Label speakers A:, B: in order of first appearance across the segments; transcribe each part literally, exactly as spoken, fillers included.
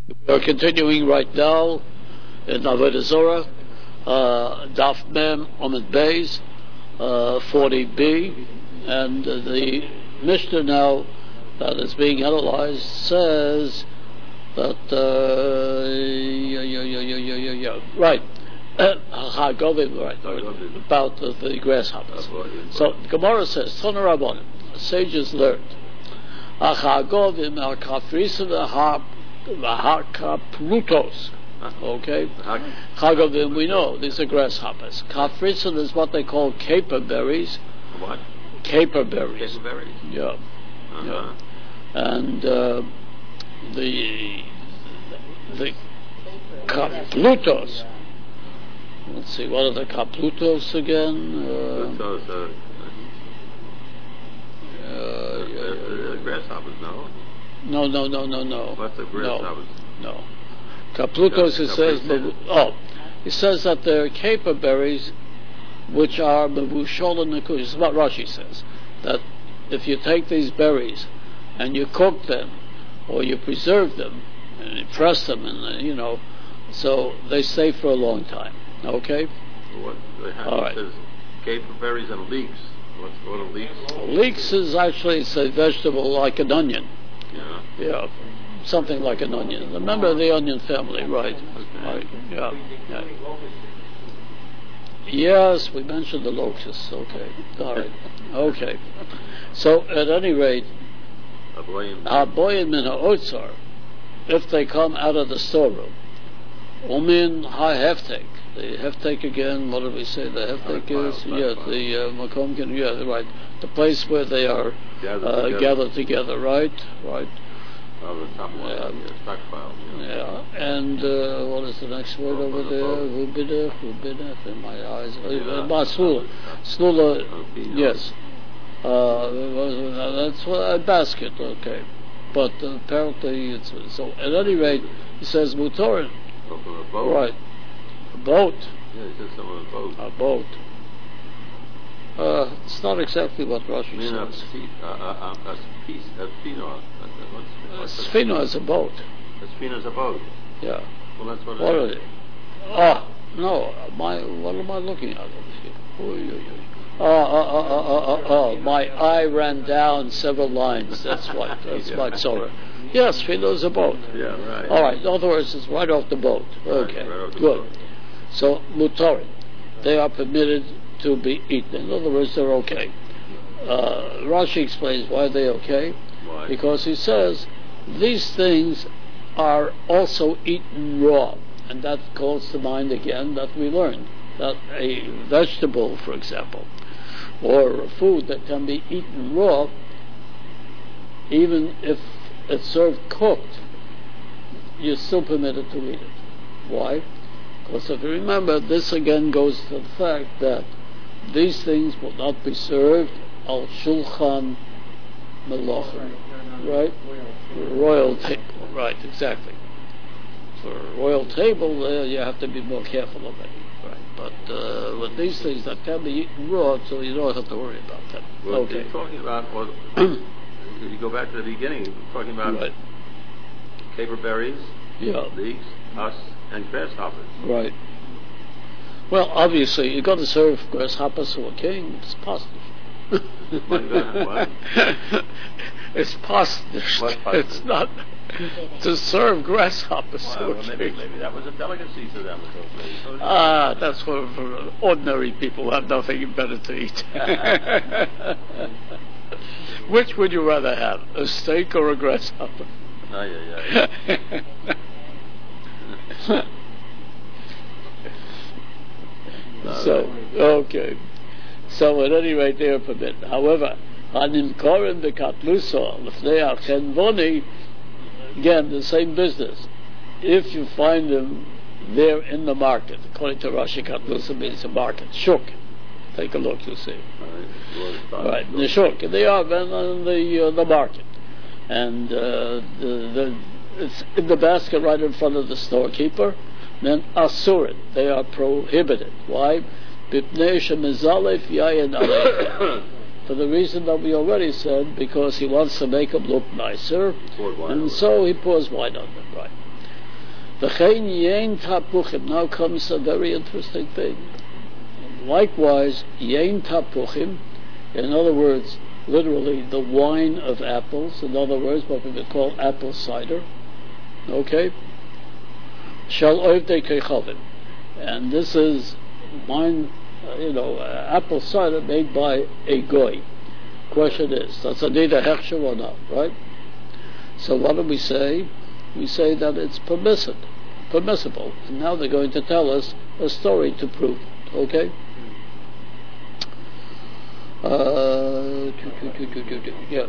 A: We are continuing right now in Avodah Zorah, uh, Daf Mem Omid Beis, uh, forty B, and uh, the Mishnah now that is being analyzed says that uh, yeah, yeah, yeah, yeah, yeah, yeah, yeah, right. right, about the, the grasshoppers. So Gemara says, Tana Rabbanim, sages learned, Achagovim al kafrisim v'hakaplutos. Okay, Chagovim we know these are grasshoppers. Kafrisim is what they call caper berries.
B: What?
A: Caper berries.
B: Caper berries.
A: Yeah,
B: uh-huh.
A: yeah. And uh, the the kaplutos. Let's see, what are the kaplutos again? Uh,
B: Plutos, uh,
A: uh,
B: uh,
A: yeah,
B: uh, grasshoppers, no?
A: No, no, no, no, no.
B: What's the grasshoppers?
A: No, no. Kaplutos, it says, oh, it says that they're caper berries, which are mevushol and nekush. This is what Rashi says, that if you take these berries and you cook them, or you preserve them, and you press them, and uh, you know, so they stay for a long time. Okay?
B: What they have
A: All right.
B: says caper berries and leeks. What's what are leeks?
A: Leeks is actually it's a vegetable like an onion.
B: Yeah.
A: Yeah. Something like an onion. Remember the onion family, right?
B: Okay.
A: Right. Yeah. Yeah. Yes, we mentioned the locusts. Okay. All right. Okay. So at any rate, Haboyin min ha'otzar, if they come out of the storeroom, umin ha'heftek. The heftek again, what did we say the heftek is? Yeah, the uh, makom can, yeah, right. The place where they are
B: gathered,
A: uh,
B: together.
A: gathered together, right? Right.
B: Oh, the top one,
A: Yeah.
B: yeah, stockpile. Yeah.
A: Yeah. And uh, what is the next word
B: Oh,
A: over
B: the
A: there?
B: boat.
A: Hubida, hubida, in my eyes. Uh,
B: Yeah.
A: Masula. Snula,
B: Okay,
A: yes. Uh, that's what, a basket, okay. But uh, apparently it's, so at any rate, he says mutorin.
B: So from a boat.
A: Right. A boat.
B: Yeah, he says some of a boat.
A: A boat. Uh, it's not exactly what Rashi
B: I mean, a
A: says.
B: piece, a, a, a piece, a pheno. What's
A: Uh, Sphino is a boat.
B: A pheno is a boat.
A: Yeah.
B: Well, that's what.
A: What
B: it
A: are
B: is.
A: they? Oh, no. My, what am I looking at over here? Oy, oy, oy. Oh, oh, oh, oh, oh, oh, oh, my eye ran down several lines. That's what. That's
B: Yeah.
A: my Torah. Yes, Sphino is a boat.
B: Yeah, right.
A: All right. In other words, it's right off the boat. Okay.
B: Right, right off the
A: Good.
B: boat.
A: So mutorin, they are permitted to be eaten. In other words, they're okay. Uh, Rashi explains why they're okay.
B: Why?
A: Because he says these things are also eaten raw, and that calls to mind again that we learned that a vegetable, for example, or a food that can be eaten raw, even if it's served cooked, you're still permitted to eat it. Why? Because if you remember, this again goes to the fact that these things will not be served al shulchan melachim, right? Royal table, right? Exactly. For a royal table, uh, you have to be more careful of it, right? But uh, with these things that can be eaten raw, so you don't have to worry about that.
B: Well,
A: Okay.
B: you're talking about, well, if you go back to the beginning, you're talking about
A: Right.
B: caper berries,
A: Yeah.
B: leeks, us, and grasshoppers.
A: Right. Well, obviously, you're going to serve grasshoppers to a king. It's possible.
B: What? What?
A: It's possible.
B: What
A: It's not to serve grasshoppers to
B: Well,
A: a
B: maybe,
A: king.
B: maybe that was a delicacy to them. So
A: Ah, that's for, for ordinary people who have nothing better to eat. Which would you rather have, a steak or a grasshopper?
B: Oh, yeah, yeah.
A: So, okay. So at any rate, they are forbidden. However, hanimkorim bekatluso l'fnei achen voni, again, the same business. If you find them there in the market, according to Rashi, katluso means a market, shuk. Take a look, you'll see.
B: All
A: Right, in the shuk, and they are then in the uh, the market, and uh, the, the it's in the basket right in front of the storekeeper. Then asurin, they are prohibited. Why? Bipnei shemizalef yayin aleichem. For the reason that we already said, because he wants to make them look nicer, and so he pours wine on them. Right. V'chein yein tapuchim. Now comes a very interesting thing. Likewise, yein tapuchim, in other words, literally the wine of apples, in other words, what we would call apple cider, okay? Shel oivdei kechavim. And this is wine, uh, you know, uh, apple cider made by a goy. Question is, does it need a hechsher or not, right? So what do we say? We say that it's permissible, permissible. And now they're going to tell us a story to prove it, okay? Uh, yeah,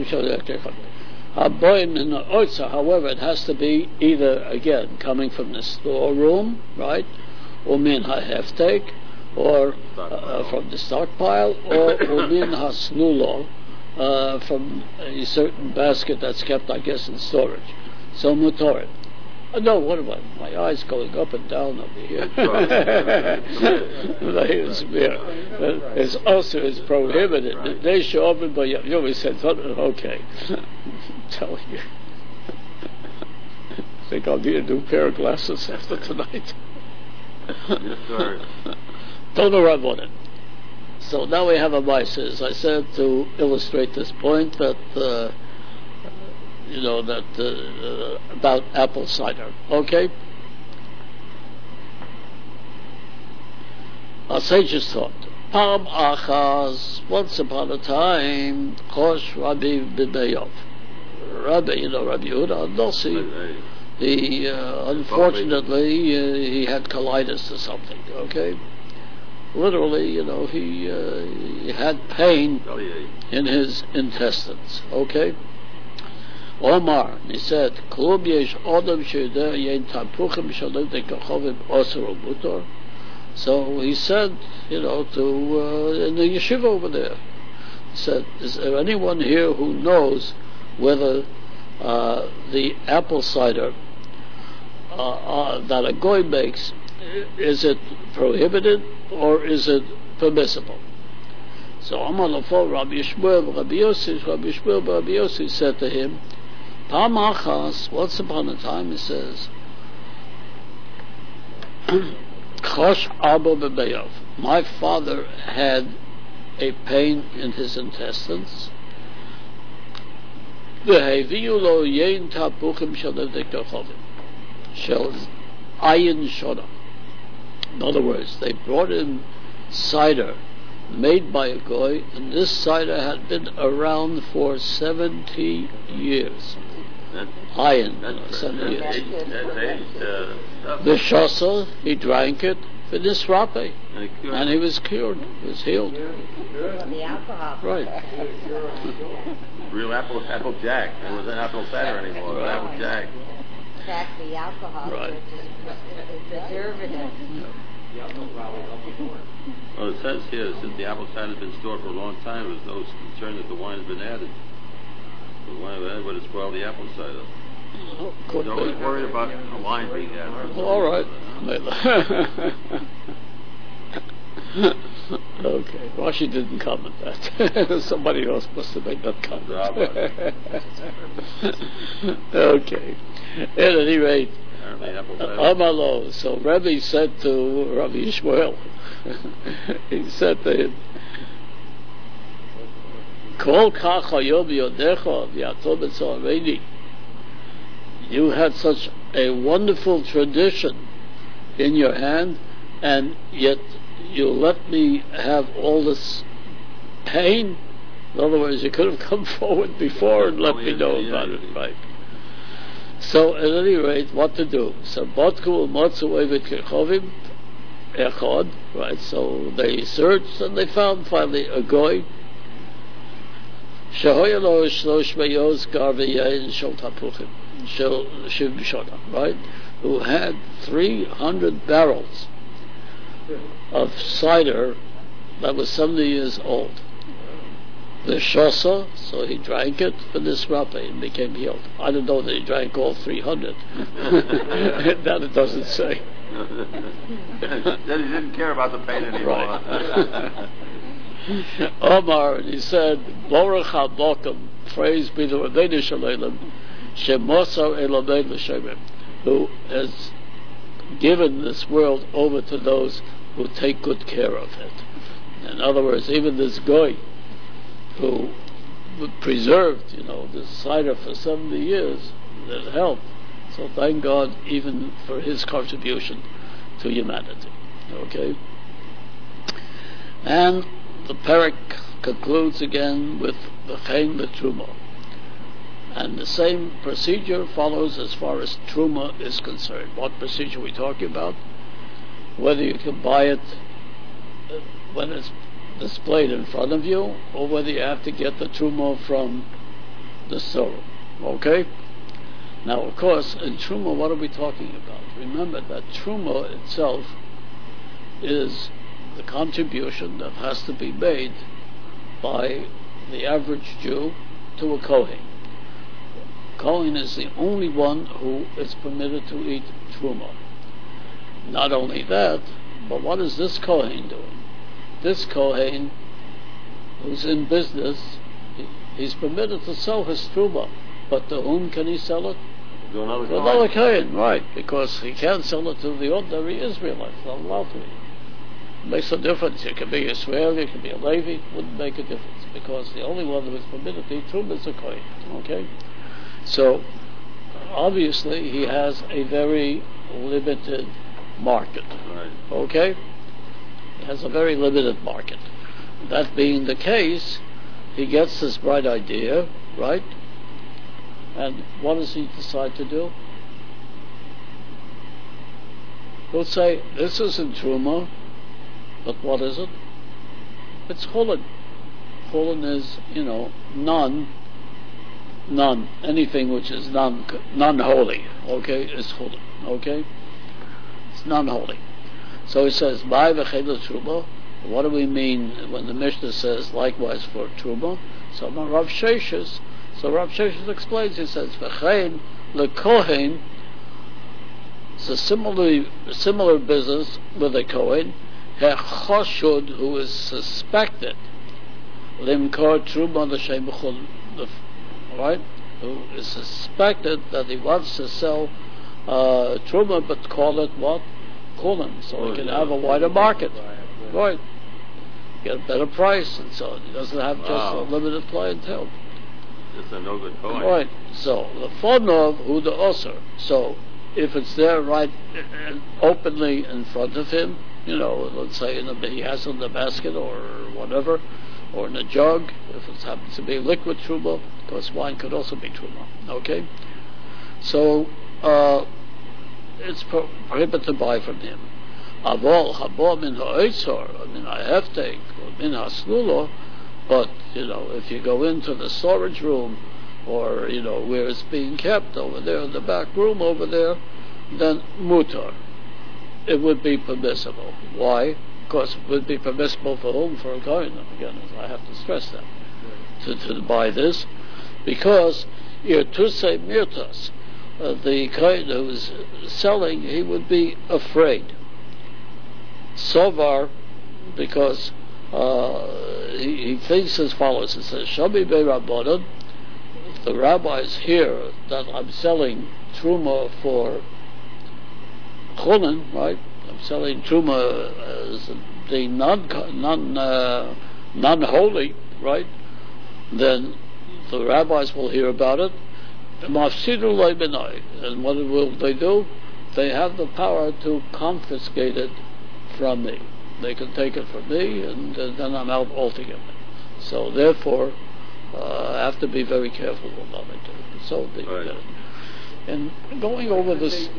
A: however, it has to be either, again, coming from the storeroom, right, or min ha-heftek, or uh, from the stockpile, or min ha-snulo, uh, from a certain basket that's kept, I guess, in storage. So mutorim. Uh, no, what am I? My eyes going up and down over here. It's also is prohibited. They show up, but you always said, okay. I'm telling you. I think I'll need a new pair of glasses after tonight.
B: Yes, sir.
A: Don't know on it. So now we have a mice, as I said, to illustrate this point that. Uh, you know, that uh, uh, about apple cider. Okay? Our sages thought, Pam Achaz, once upon a time, Chosh Rabbi Bibeyov. Rabbi, you know, Rabbi Yehuda Nossi, he, uh, unfortunately, uh, he had colitis or something, okay? Literally, you know, he, uh, he had pain in his intestines, okay? Omar, he said, Klub yesh odom she'yodeh yein tapuchim shalom dekachovim osur u'mutor. So he said, you know, to uh, in the yeshiva over there, he said, is there anyone here who knows whether uh, the apple cider uh, uh, that a goy makes, is it prohibited or is it permissible? So Amar Lafo, Rabbi Yishmael, Rabbi Yossi, Rabbi Yishmael, Rabbi Yossi said to him, Pam Achas, once upon a time, he says, Chosh Abba Bebeyav. My father had a pain in his intestines. V'heviu lo yein tapuchim shalev dekachovim. Shel ayin shona. In other words, they brought in cider made by a goy, and this cider had been around for seventy years. Iron, seventy years. The shasa, he drank it for this rape, and he was cured, he was healed.
C: From the alcohol.
A: Right.
B: Real apple, apple jack. It wasn't apple cider anymore. It was apple jack.
C: Jack, the alcohol,
A: Right.
C: which is preservative.
B: Well, it says here, since the apple cider has been stored for a long time, there's no concern that the wine has been added. The wine has been added, but it's spoiled the apple cider.
A: Oh, could
B: They're
A: be.
B: always worried about the wine being added.
A: Well, all right. Okay. Rashi didn't comment that. Somebody else must have made that comment. Okay. At any rate, Amalo. So Rabbi said to Rabbi Yishmael, he said to him, Kol kach hayom yodecha v'yatom etzareni. You had such a wonderful tradition in your hand, and yet you let me have all this pain. In other words, you could have come forward before and let me know about it, right? So, at any rate, what to do? So, Botku Motzu Evet Kechovim Echad, right? So they searched and they found finally a goy. Shehoyalo Shlosh Meyos Garveyayin Shel Tapuchim Shel Shiv Bishona, right? Who had three hundred barrels of cider that was seventy years old. The shosa, so he drank it for this rape and became healed. I don't know that he drank all three hundred. That it doesn't say.
B: Then he didn't care about the pain anymore.
A: Right. Omar, and he said, Baruch HaBokum, praise be the Rabbeinu Shalom, Shemosar Elomein L'Shemim, who has given this world over to those who take good care of it. In other words, even this guy who preserved, you know, this cider for seventy years, that helped. So thank God even for his contribution to humanity. Okay? And the parak concludes again with V'chein l'truma. And the same procedure follows as far as truma is concerned. What procedure are we talking about? Whether you can buy it when it's displayed in front of you, or whether you have to get the truma from the store. Okay? Now, of course, in truma, what are we talking about? Remember that truma itself is the contribution that has to be made by the average Jew to a Kohen. Kohen is the only one who is permitted to eat truma. Not only that, but what is this Kohen doing? This Kohen, who's in business, he's permitted to sell his truma, but to whom can he sell it?
B: To another
A: To another Kohen, right, because he can't sell it to the ordinary Israelites, not allowed to. It makes a difference. You can be Israeli, you can be a Levi, wouldn't make a difference, because the only one who is permitted to eat truma is a Kohen, okay? So, obviously, he has a very limited market.
B: Right.
A: Okay? He has a very limited market. That being the case, he gets this bright idea, right? And what does he decide to do? He'll say, this isn't truma, but what is it? It's chulin. Chulin is, you know, non None, anything which is non, non-holy, okay, is chulin, okay? It's non-holy. So he says, Mai v'chein l'truma. What do we mean when the Mishnah says likewise for truma? So Rav Sheshes, so Rav Sheshes explains, he says, v'chein l'kohen. It's a similar, similar business with a kohen, hechashud, who is suspected, limkor truma l'shem chulin, right, who is suspected that he wants to sell uh, truma, but call it what? Chulin, so oh, he can yeah. have a wider market, yeah. right? Get a better price, and so he doesn't have just wow. a limited clientele.
B: It's a no good point.
A: Right. So the fonov who the osir. So if it's there right openly in front of him, you know, let's say in the, he has it in the basket or whatever, or in a jug, if it happens to be liquid truma, because wine could also be truma. Okay? So, uh, it's pro- prohibited to buy from him. Avol habo min ha'otzor, min ha'heftek, or min ha'slulo, but, you know, if you go into the storage room, or, you know, where it's being kept over there, in the back room over there, then mutar. It would be permissible. Why? Because it would be permissible for whom? For a kohen. Again, I have to stress that. To, to buy this. Because irtusei mirtas, uh, the kohen who is selling, he would be afraid. Sovar, because uh, he, he thinks as follows. He says, Shami be'rabbanan, the rabbis hear that I'm selling truma for chulin, right? I'm selling truma as the non non uh, non-holy, right? Then the rabbis will hear about it. And what will they do? They have the power to confiscate it from me. They can take it from me, and uh, then I'm out altogether. So therefore, uh, I have to be very careful about it. So the,
B: right.
A: uh, and going over this.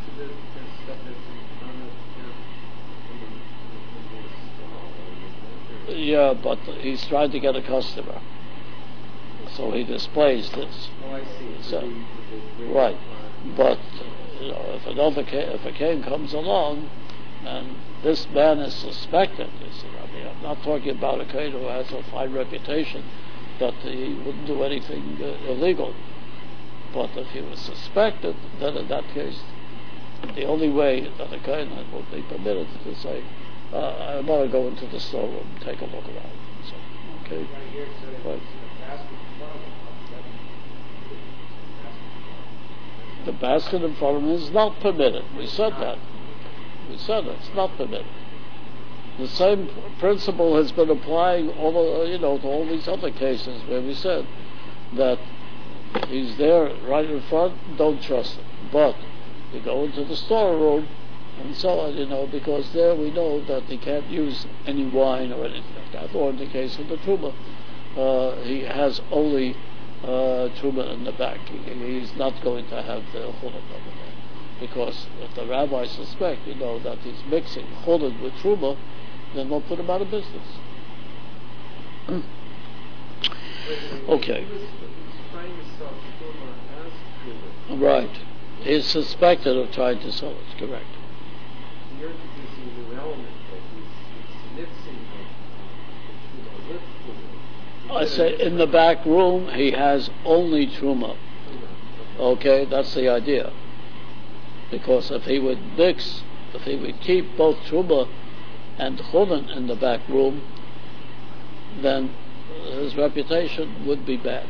A: Yeah, but he's trying to get a customer, so he displays this.
D: Oh, I see.
A: So, right, but you know, if another ca- if a king comes along, and this man is suspected, you see, I mean, I'm not talking about a king who has a fine reputation, that he wouldn't do anything uh, illegal. But if he was suspected, then in that case, the only way that a king would be permitted to say, Uh, I want to go into the storeroom and take a look around. So, okay. Right. the basket in front of him is not permitted. We said that. We said it. It's not permitted. The same principle has been applying all the, you know, to all these other cases where we said that he's there right in front, don't trust him. But you go into the storeroom and so on, you know, because there we know that he can't use any wine or anything like that. Or in the case of the Truma, uh, he has only uh, Truma in the back. He, he's not going to have the Chulin over there. Because if the rabbis suspect, you know, that he's mixing Chulin with Truma, then they'll put him out of business. Okay. Right. He's suspected of trying to sell it, correct.
D: You're introducing a new element that he's mixing with Truma.
A: I say in the back room he has only Truma. Okay, that's the idea. Because if he would mix, if he would keep both Truma and Chulin in the back room, then his reputation would be bad.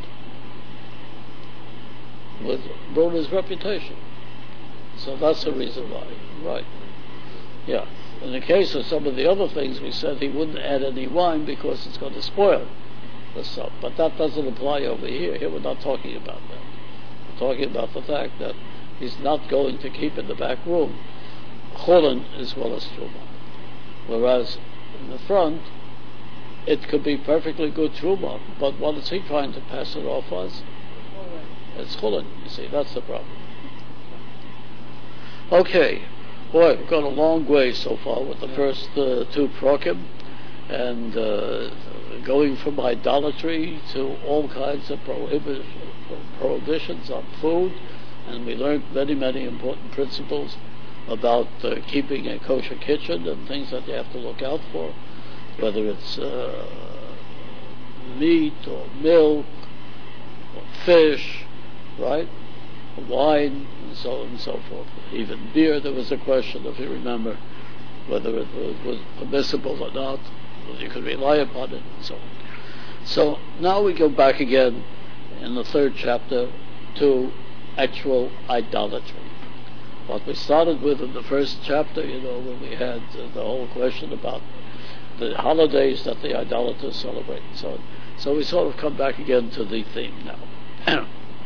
A: Would ruin his reputation. So that's the reason why. Right. Yeah. In the case of some of the other things, we said he wouldn't add any wine because it's going to spoil the stuff. But that doesn't apply over here. Here we're not talking about that. We're talking about the fact that he's not going to keep in the back room Chulin as well as Truma. Whereas in the front, it could be perfectly good Truma, but what is he trying to pass it off as? It's Chulin, you see, that's the problem. Okay, boy, we've gone a long way so far with the first uh, two prokim, and uh, going from idolatry to all kinds of prohibi- prohibitions on food, and we learned many, many important principles about uh, keeping a kosher kitchen and things that you have to look out for, whether it's uh, meat or milk or fish, right? Wine and so on and so forth. Even beer, there was a question, if you remember, whether it was permissible or not, whether you could rely upon it and so on. So now we go back again in the third chapter to actual idolatry. What we started with in the first chapter, you know, when we had uh, the whole question about the holidays that the idolaters celebrate and so on. So we sort of come back again to the theme now.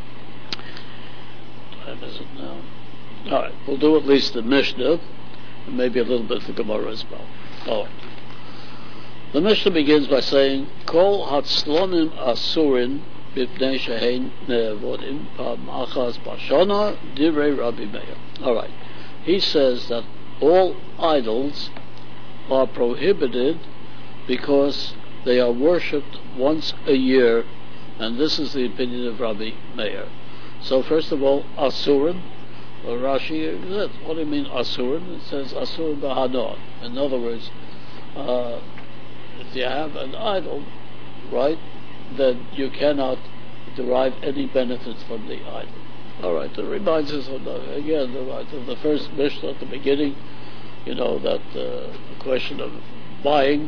A: Time is it now? All right, we'll do at least the Mishnah, and maybe a little bit of the Gemara as well. All right. The Mishnah begins by saying, Kol hatzlonim asurin b'pnei shehein nevodim pa'machas b'shana divrei Rabbi Meir. All right. He says that all idols are prohibited because they are worshipped once a year, and this is the opinion of Rabbi Meir. So first of all, asurin, or Rashi, what do you mean asurin? It says asur b'hanor. In other words, uh, if you have an idol, right, then you cannot derive any benefits from the idol. All right, it reminds us of the, again, the, of the first Mishnah at the beginning, you know, that uh, the question of buying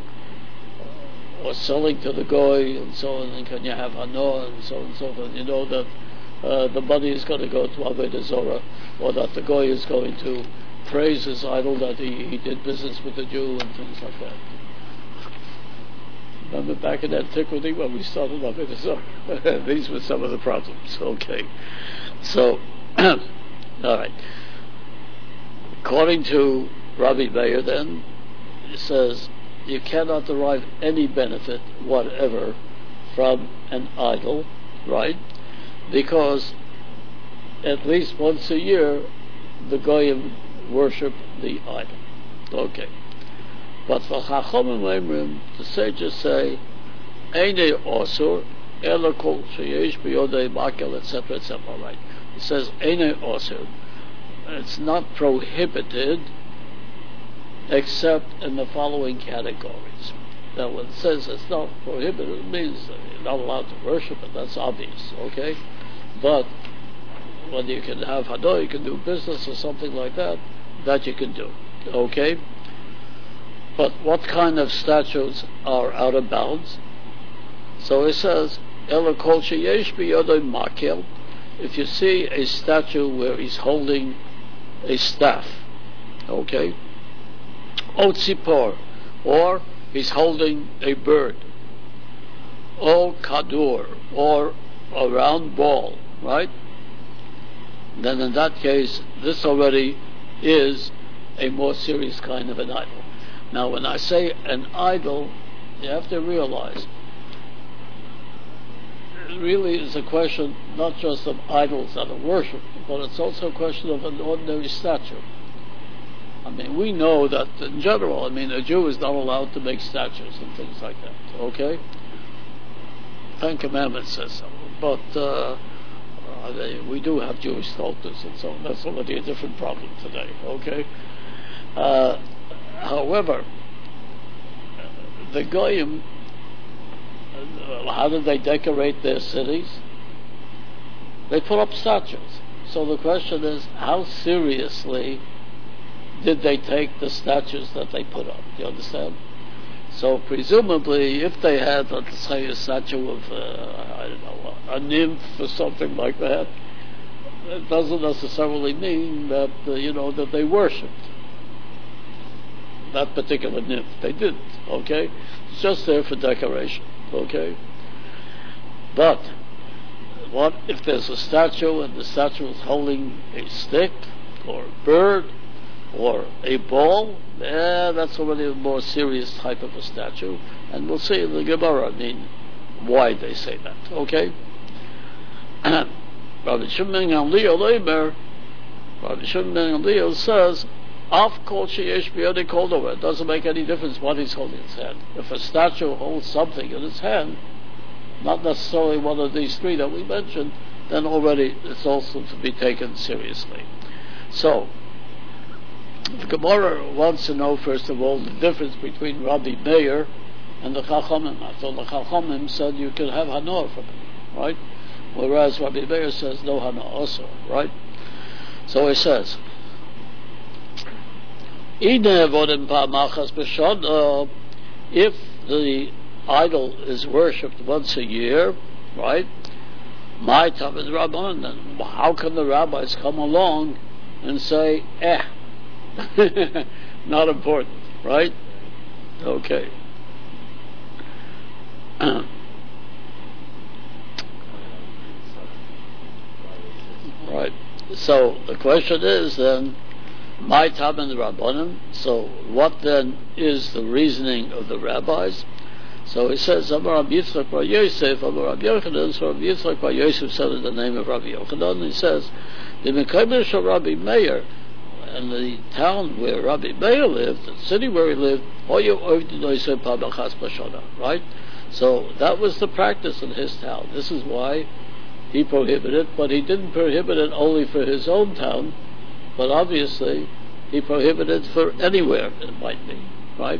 A: or selling to the goy and so on, and can you have hanor and so on and so forth. You know that uh, the money is going to go to Avodah Zorah, or that the goy is going to praise his idol that he, he did business with the Jew and things like that. Remember back in antiquity when we started Avodah Zorah? These were some of the problems. Okay. So, all right. According to Rabbi Meir, then, it says you cannot derive any benefit whatever from an idol, right? Because at least once a year the goyim worship the idol. Okay. But for Chachamim Leimrim, the sages say, Eine osur, ela kol sheyesh b'yodei makel, et cetera, et cetera. Right? It says Eine osur. It's not prohibited except in the following categories. Now, when it says it's not prohibited, it means that you're not allowed to worship it. That's obvious, okay? But when you can have hanor, you can do business or something like that, that you can do, okay? But what kind of statues are out of bounds? So it says, Ela kol sheyesh b'yodei makel, if you see a statue where he's holding a staff, okay, O tzipor, or he's holding a bird, O kadur, or a round ball, right? Then in that case, this already is a more serious kind of an idol. Now, when I say an idol, you have to realize it really is a question not just of idols that are worshipped, but it's also a question of an ordinary statue. I mean, we know that in general, I mean, a Jew is not allowed to make statues and things like that, okay? Ten Commandments says so. But uh, uh, they, we do have Jewish sculptors and so on. That's already a different problem today, okay? Uh, however, the Goyim, uh, how did they decorate their cities? They put up statues. So the question is, how seriously did they take the statues that they put up? Do you understand? So presumably, if they had, let's say, a statue of, uh, I don't know, a nymph or something like that, it doesn't necessarily mean that, uh, you know, that they worshipped that particular nymph. They didn't, okay? It's just there for decoration, okay? But what if there's a statue and the statue is holding a stick or a bird or a ball? Yeah, that's already a more serious type of a statue, and we'll see in the Gemara, I mean, why they say that, okay? Rabbi Shimon Gamliel Leimer, Rabbi Shimon Gamliel says, Af kol sheyesh biyodei kol dover. It doesn't make any difference what he's holding in his hand. If a statue holds something in its hand, not necessarily one of these three that we mentioned, then already it's also to be taken seriously. So, the Gemara wants to know, first of all, the difference between Rabbi Meir and the Chachamim. I thought the Chachamim said you can have Hanoah from him, right? Whereas Rabbi Meir says no Hanoah also, right? So he says, if the idol is worshipped once a year, right? My time is Rabban, then how can the rabbis come along and say, eh, not important, right? Okay. Right. So the question is then, my time and the Rabbanim. So what then is the reasoning of the rabbis? So he says, Amar Rabbi Yitzchak bar Yosef, Amar Rabbi Yochanan. So Rabbi Yitzchak bar Yosef said in the name of Rabbi Yochanan, he says, the Mekaymer of Rabbi Meir, and the town where Rabbi Meir lived, the city where he lived, right? So that was the practice in his town. This is why he prohibited it, but he didn't prohibit it only for his own town, but obviously he prohibited it for anywhere it might be, right?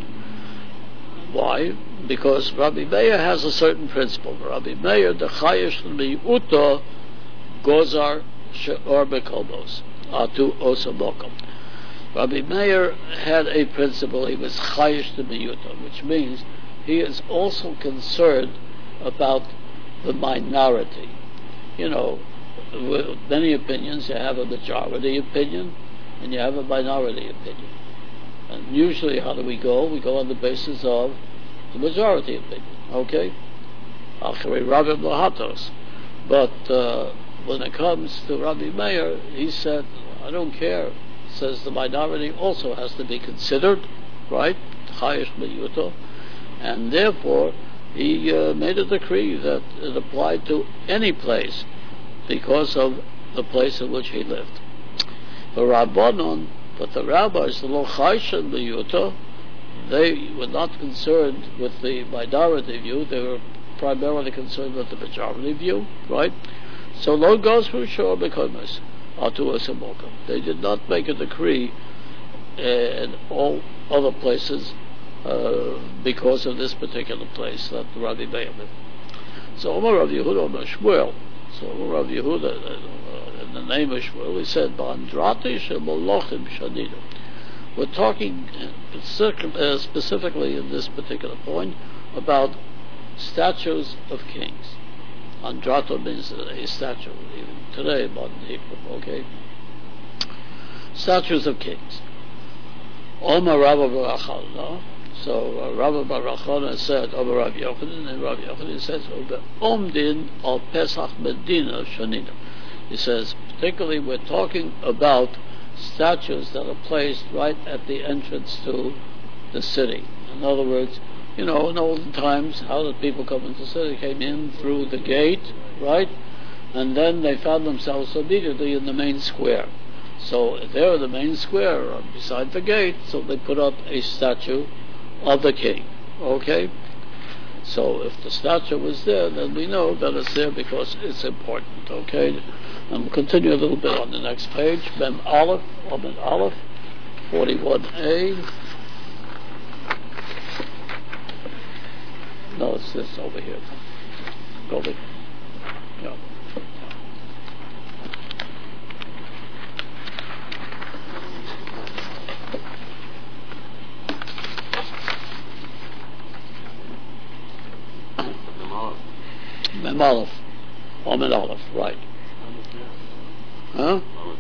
A: Why? Because Rabbi Meir has a certain principle. Rabbi Meir, the chayesh mi'uta gozar she'or bekolbos atu osamokom. Rabbi Meir had a principle. He was chayesh mi'uta, which means he is also concerned about the minority. You know, with many opinions, you have a majority opinion and you have a minority opinion. And usually how do we go? We go on the basis of the majority opinion, okay? But uh, when it comes to Rabbi Meir, he said, I don't care. Says the minority also has to be considered, right? And therefore, he uh, made a decree that it applied to any place because of the place in which he lived. The Rabbanon, but the rabbis, the Lo Chayshen B'Yuta, they were not concerned with the minority view, they were primarily concerned with the majority view, right? So Lo goes through Shor Bekomas, Atu Asamoka. They did not make a decree uh, in all other places uh, because of this particular place that Rabbi Meir lived. So Omar Rav Yehuda Omar Shmuel, so Omar Rav Yehuda, uh, in the name of Shmuel, he said, Ba'andrati she'molochim shanidu. We're talking uh, specifically in this particular point about statues of kings. Andrato means a statue, even today, modern Hebrew, okay? Statues of kings. Omar Rabba Barachana. So uh, Rabba Barachana said, Omar Rabbi Yochanan, and Rabbi Yochanan says, Omdin al Pesach Medina Shanina. He says, particularly we're talking about statues that are placed right at the entrance to the city. In other words, you know, in olden times, how did people come into the city? They came in through the gate, right? And then they found themselves immediately in the main square. So there in the main square, uh, beside the gate, so they put up a statue of the king, okay? So if the statue was there, then we know that it's there because it's important, okay? And we'll continue a little bit on the next page. Mem Aleph, or Mem Aleph, forty-one A. No, it's this over here. Go over. Yeah. Mem Aleph. Omen Aleph, right. Huh?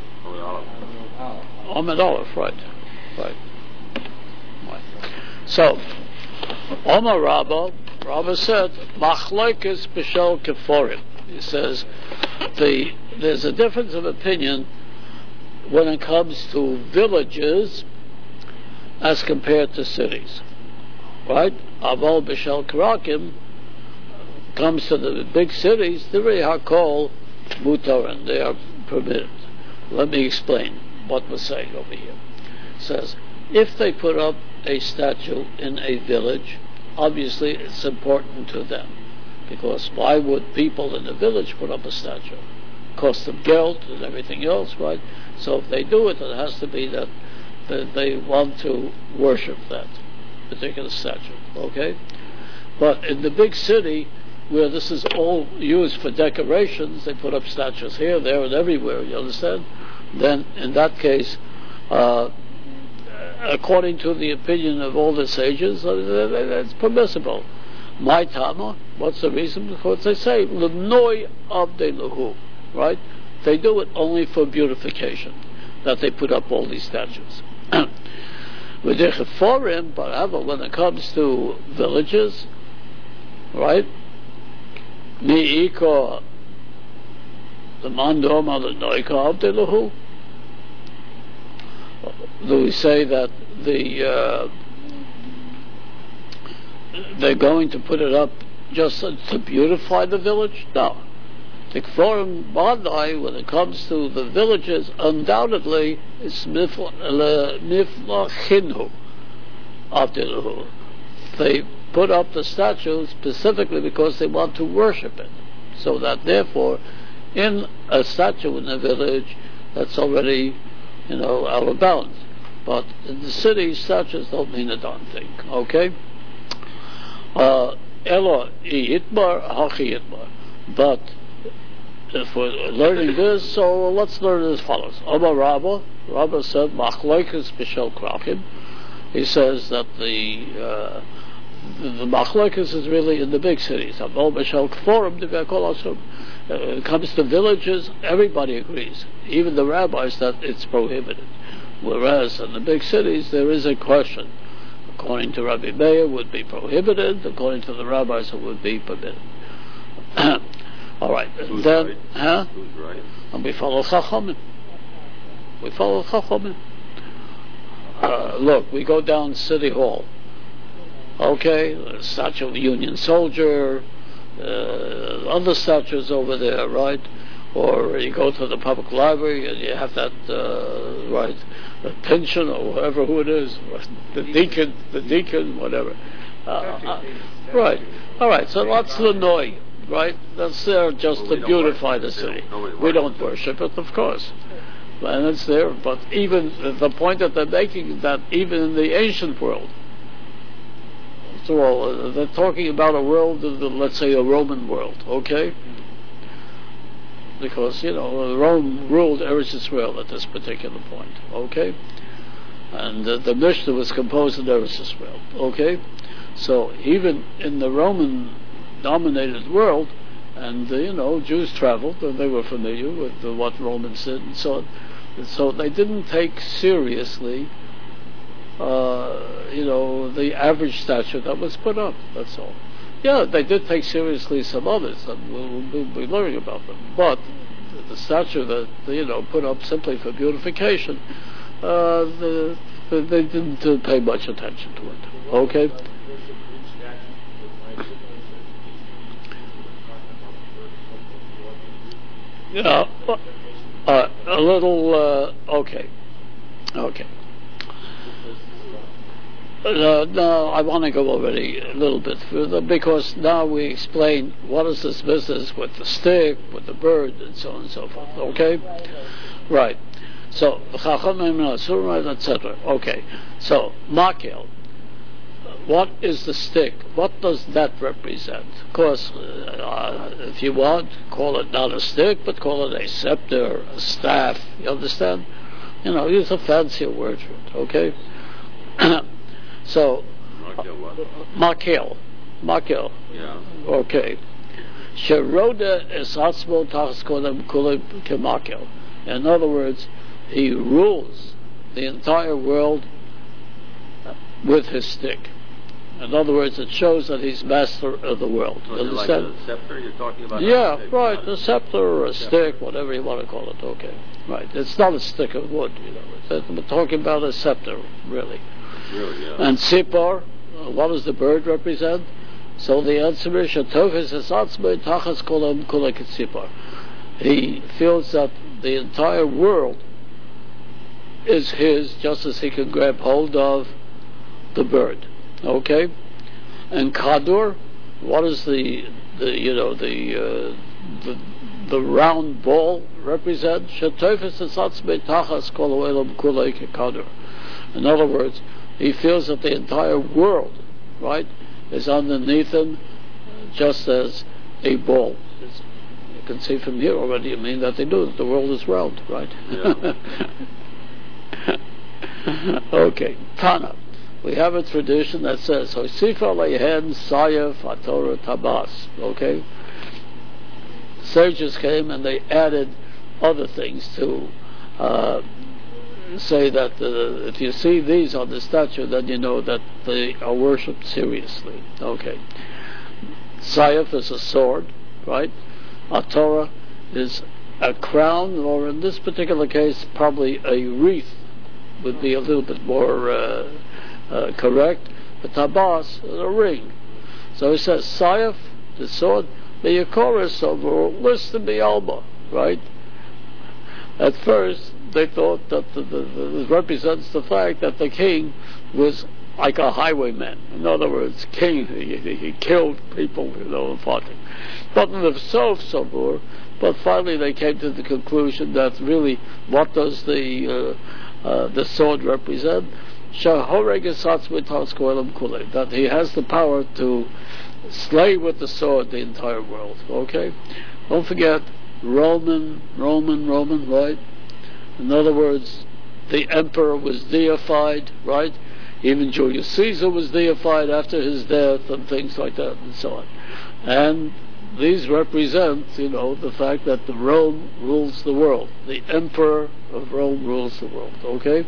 A: Omen Aleph, right. Right. Right. So, Omar Rabba, Rabba said, Machlokes b'shel keforim. He says, the, there's a difference of opinion when it comes to villages as compared to cities. Right? Aval b'shel karakim comes to the big cities, the Hakol Mutaran, they are permitted. Let me explain what we're saying over here. It says, if they put up a statue in a village, obviously it's important to them. Because why would people in the village put up a statue? Cost of guilt and everything else, right? So if they do it, it has to be that, that they want to worship that particular statue, okay? But in the big city, where this is all used for decorations, they put up statues here, there, and everywhere, you understand? Then, in that case, uh, according to the opinion of all the sages, it's permissible. My Tama, what's the reason? Because they say, L'noi avdeluhu, right? They do it only for beautification, that they put up all these statues. With the Cheforim, however, when it comes to villages, right? Mi'iko the mandoma the noika abdeluhu. Do we say that the uh, they're going to put it up just to beautify the village? No. The Kforim Badai, when it comes to the villages, undoubtedly it's miflachinu abdeluhu. They put up the statue specifically because they want to worship it. So that therefore, in a statue in a village, that's already, you know, out of bounds. But in the city, statues don't mean a darn thing, okay? Elo itmar hachi itmar. But if we're learning this, so let's learn as follows. Omar Rabba, Rabba said, Machlokes b'shel krachim. He says that the uh, the, the machlokes is really in the big cities. When it comes to villages, everybody agrees, even the rabbis, that it's prohibited. Whereas in the big cities, there is a question. According to Rabbi Meir, it would be prohibited. According to the rabbis, it would be permitted. All right.
B: Who's
A: then,
B: right?
A: huh?
B: Who's right?
A: And we follow Chachamim. We follow Chachamim. Uh, look, we go down City Hall. Okay, the statue of the Union soldier, uh, other statues over there, right? Or you go to the public library and you have that, uh, right, the pension or whoever who it is, the deacon, the deacon, whatever. Uh, uh, right. All right. So that's the noi, right? That's there just
B: Well,
A: to
B: we don't
A: beautify the
B: worship it.
A: city.
B: They don't- nobody
A: We don't
B: worships
A: worship it, of course. And it's there, but even the point that they're making is that even in the ancient world, so uh, they're talking about a world, of the, let's say a Roman world, okay? Because, you know, Rome ruled Eretz Israel at this particular point, okay? And uh, the Mishnah was composed in Eretz Israel, okay? So even in the Roman-dominated world, and uh, you know, Jews traveled, and they were familiar with uh, what Romans did, and so on. And so they didn't take seriously, uh, you know, the average statue that was put up. That's all. Yeah, they did take seriously some others, and we'll, we'll be learning about them. But the statue that, you know, put up simply for beautification, uh, the, the, they didn't uh, pay much attention to it. Okay? Yeah, uh, a little, uh, okay, okay. Uh, now, I want to go already a little bit further, because now we explain what is this business with the stick, with the bird, and so on and so forth, okay? Right. So, et cetera. Okay. So, makel. What is the stick? What does that represent? Of course, uh, if you want, call it not a stick, but call it a scepter, a staff. You understand? You know, use a fancier word for it, okay? So,
B: Makel what?
A: Makel. Makel.
B: Yeah.
A: Okay. Sheroda esatzmo tachas kodem kule kemakel. In other words, he rules the entire world with his stick. In other words, it shows that he's master of the world.
B: So
A: You
B: is it like
A: understand?
B: a scepter you're talking about?
A: Yeah,
B: Not a stick,
A: right.
B: not
A: A scepter or a
B: scepter.
A: stick, whatever you want to call it. Okay, right. It's not a stick of wood, you know. It's, we're talking about a scepter, really.
B: Really, yeah.
A: And sipar, uh, what does the bird represent? So the answer is Shatofis esatzmei tachas kolam kulek sipar. He feels that the entire world is his, just as he can grab hold of the bird. Okay, and kadur, what is the the you know the uh, the the round ball represent? Shatofis esatzmei tachas kol olam kulei kadur. In other words, he feels that the entire world, right, is underneath him, just as a ball. It's, you can see from here already. I mean that they do. The world is round, right?
B: Yeah.
A: Okay, Tana. We have a tradition that says Hosifa Lehen Sayef Hatorah Tabas. Okay, sages came and they added other things to uh, say that uh, if you see these on the statue, then you know that they are worshipped seriously. Okay, Sayef is a sword, right? Hatorah is a crown, or in this particular case, probably a wreath would be a little bit more uh, uh, correct. The tabas is a ring. So he says, Sayef, the sword, the Yakoris over list in the Alba, right? At first, they thought that the, the, the, this represents the fact that the king was like a highwayman. In other words, king, he, he killed people, you know, and fighting. But in the Sof Sabur, but finally they came to the conclusion that really, what does the uh, uh, the sword represent? That he has the power to slay with the sword the entire world. Okay? Don't forget, Roman, Roman, Roman, right? In other words, the emperor was deified, right? Even Julius Caesar was deified after his death and things like that and so on. And these represent, you know, the fact that the Rome rules the world. The emperor of Rome rules the world, okay?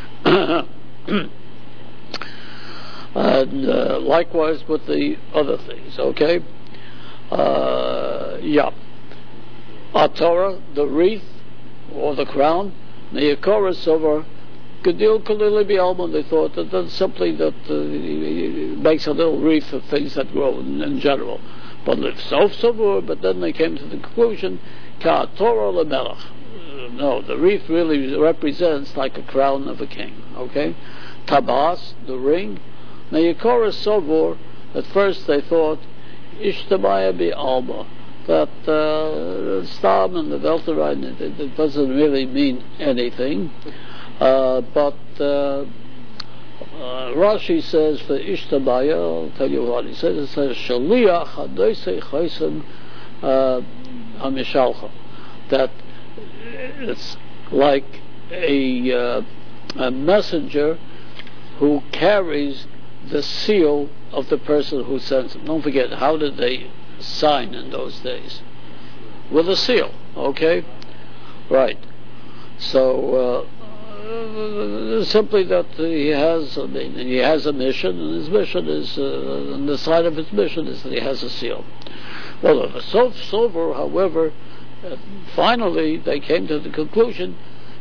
A: And uh, likewise with the other things, okay? Uh, yeah. Atorah, the wreath, or the crown, Neyakoris over Gedil Kalili Bialman, they thought that that's something that uh, makes a little wreath of things that grow in, in general. But if Sof Savur, but then they came to the conclusion, Ka Torah Lemelech. No, the wreath really represents like a crown of a king, okay? Tabas, the ring. Neyakoris Savur, at first they thought, Ishtamaya Bi Alma, that uh, Stam and the Welterrein, it, it doesn't really mean anything. Uh, but uh, uh, Rashi says for Ishtabaya, I'll tell you what he says, it says, Shaliach Hadoisei Chaysen Hamishalcha, that it's like a, uh, a messenger who carries the seal of the person who sends it. Don't forget, how did they sign in those days with a seal. Okay, right. So uh, simply that he has, I mean, he has a mission, and his mission is, uh, and the sign of his mission is that he has a seal. Well, the Sof Sover, however, uh, finally they came to the conclusion,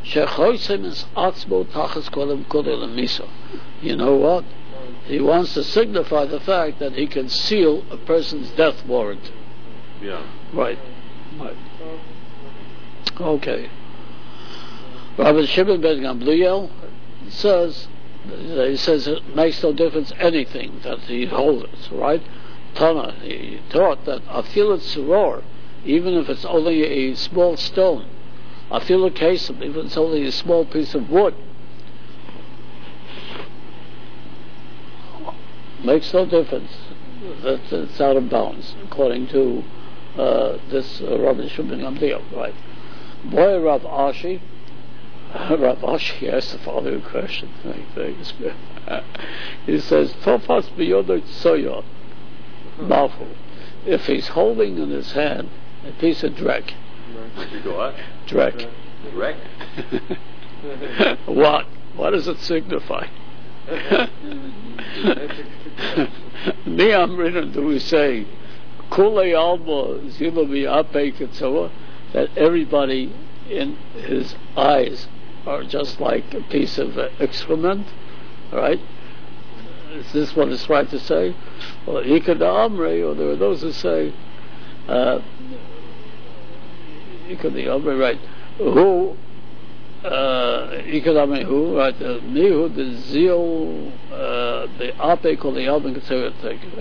A: you know what? He wants to signify the fact that he can seal a person's death warrant.
B: Yeah.
A: Right. Right. Okay. Rabbi Shimon ben Gamliel says, he says it makes no difference anything that he holds it, right? Tana, he taught that afilat suror, even if it's only a small stone, afilat kesem, even if it's only a small piece of wood, makes no difference that it's out of bounds, according to uh, this uh, Rabbi Shimon ben Gamliel, right? Boy, Rav Ashi, Rav Ashi asked the following question. He says, Tofas b'yodot soya, Mafu. If he's holding in his hand a piece of drek.
B: What?
A: Drek.
B: Drek?
A: What? What does it signify? Me, I'm reading, do we say, Kule Alba Zila Bi'ape Ketzoa, that everybody in his eyes are just like a piece of uh, excrement, right? Is this what it's right to say? Well, Ikada Amre, or there are those who say, uh, Ikada Amre, right? Who, Ikada Amre, who, right? Nihu, the zeal, the Ape Kol Yalman Ketzoa,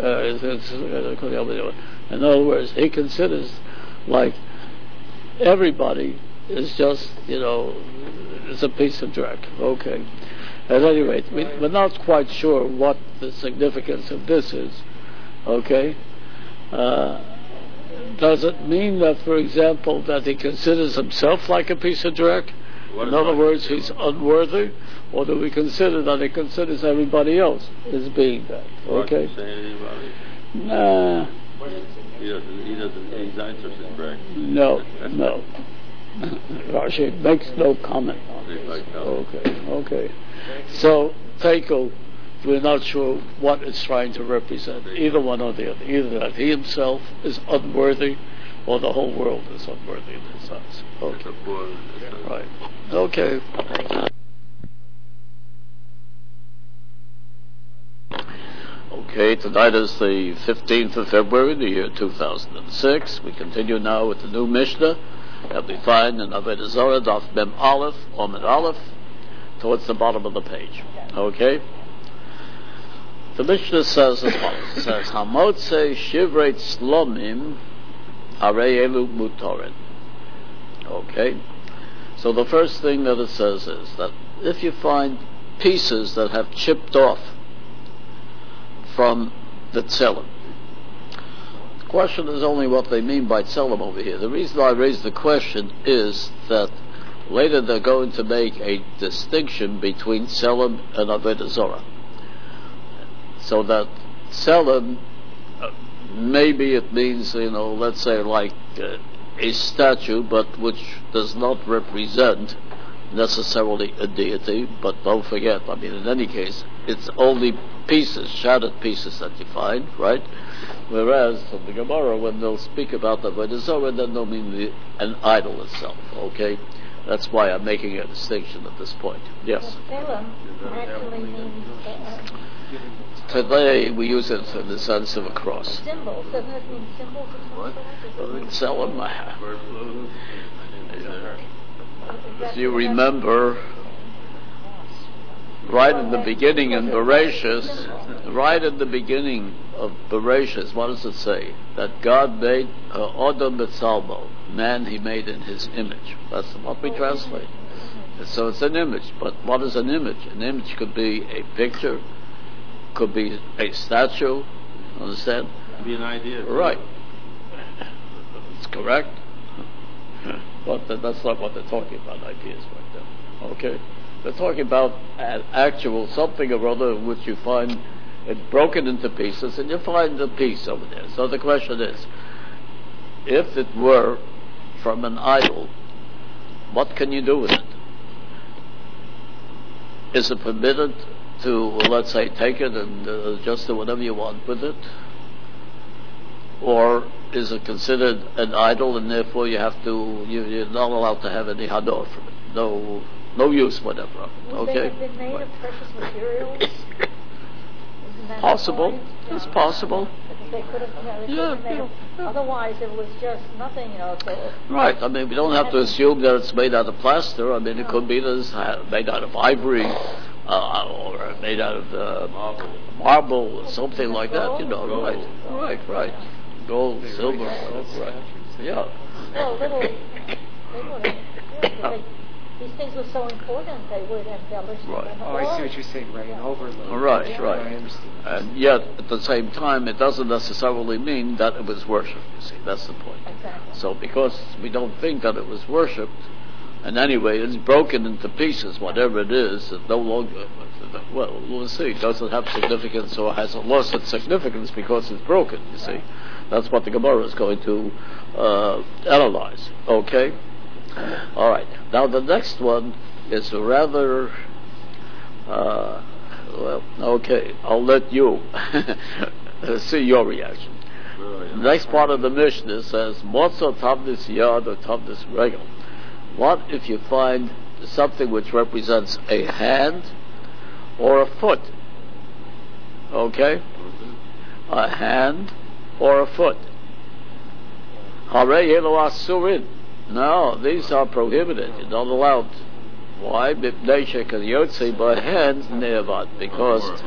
A: in other words, he considers like everybody is just, you know, it's a piece of drek. Okay. At any rate, we, we're not quite sure what the significance of this is. Okay. Uh, does it mean that, for example, that he considers himself like a piece of drek? In other words, he's unworthy? Or do we consider that he considers everybody else as being that? Okay. Nah.
B: He doesn't, he doesn't, he's not interested in drek.
A: No, no. Rashi makes no comment on this. Okay, okay. So, Teiko, we're not sure what it's trying to represent, either one or the other. Either that he himself is unworthy, or the whole world is unworthy in his eyes. Okay. Right. Okay. Okay, tonight is the fifteenth of February, the year two thousand six. We continue now with the new Mishnah that we find in Avodah Zarah, Daf Mem Aleph, Omed Aleph, towards the bottom of the page. Okay? The Mishnah says as follows. It says, Hamotze Shivrei Slomim Arei Elu Mutorin. Okay? So the first thing that it says is that if you find pieces that have chipped off from the tzelem. The question is only what they mean by tzelem over here. The reason I raised the question is that later they're going to make a distinction between tzelem and Avodah Zarah. So that tzelem, uh, maybe it means, you know, let's say like uh, a statue, but which does not represent necessarily a deity, but don't forget, I mean, in any case, it's only pieces, shattered pieces that you find, right? Whereas, in the Gemara, when they'll speak about the Avodah Zarah, then they'll mean the, an idol itself, okay? That's why I'm making a distinction at this point. Yes?
C: Tzelem actually means uh,
A: Today, we use it in the sense of a cross.
C: symbols. Doesn't it mean symbols of some sort?
A: Tzelem, if you remember, right in the beginning in Bereshis, right in the beginning of Bereshis, what does it say? That God made uh, Adam B'Tzalmo, man he made in his image. That's what we translate. So it's an image, but what is an image? An image could be a picture, could be a statue, understand?
B: Could be an idea.
A: Right. It's correct. But that's not what they're talking about, ideas right there. Okay? They're talking about an actual something or other which you find it broken into pieces, and you find the piece over there. So the question is, if it were from an idol, what can you do with it? Is it permitted to, well, let's say, take it and uh, just do whatever you want with it? Or is it considered an idol and therefore you have to, you, you're not allowed to have any hador from it? No, no use whatever.
C: Would
A: Okay?
C: they have been made
A: Right.
C: of precious materials? Isn't that
A: Possible.
C: the point?
A: It's
C: Yeah.
A: possible.
C: If they could have, you know, they
A: Yeah,
C: could have made
A: yeah.
C: it. Otherwise, it was just nothing, you know. If they,
A: Right. I mean, we don't have to assume that it's made out of plaster. I mean, it could be that it's ha- made out of ivory, uh, or made out of uh,
B: Marble.
A: marble, or something like that. You know,
B: Gold.
A: right, right, right. Gold, silver, right. Yeah.
C: well, little, they would have, yeah, they, these things were so important, they would embellish them.
A: Right.
C: and
D: Oh, I see
C: all.
D: what you're saying, right, an overload.
A: Right,
D: Yeah,
A: right.
D: I understand.
A: And yet, at the same time, it doesn't necessarily mean that it was worshipped. You see, that's the point.
C: Exactly.
A: So, because we don't think that it was worshipped, and anyway, it's broken into pieces, whatever it is, it no longer, well, we'll see, it doesn't have significance or has lost its significance because it's broken, you see. That's what the Gemara is going to uh, analyze, okay? All right. Now, the next one is a rather, uh, well, okay, I'll let you see your reaction. The next part of the Mishnah says, Motza tabnis yad or tabnis regel. What if you find something which represents a hand or a foot? Okay? A hand or a foot. Harei elo asurin. No, these are prohibited. You're not allowed. Why? B'pnei shekel yotze by hands ne'avad. Because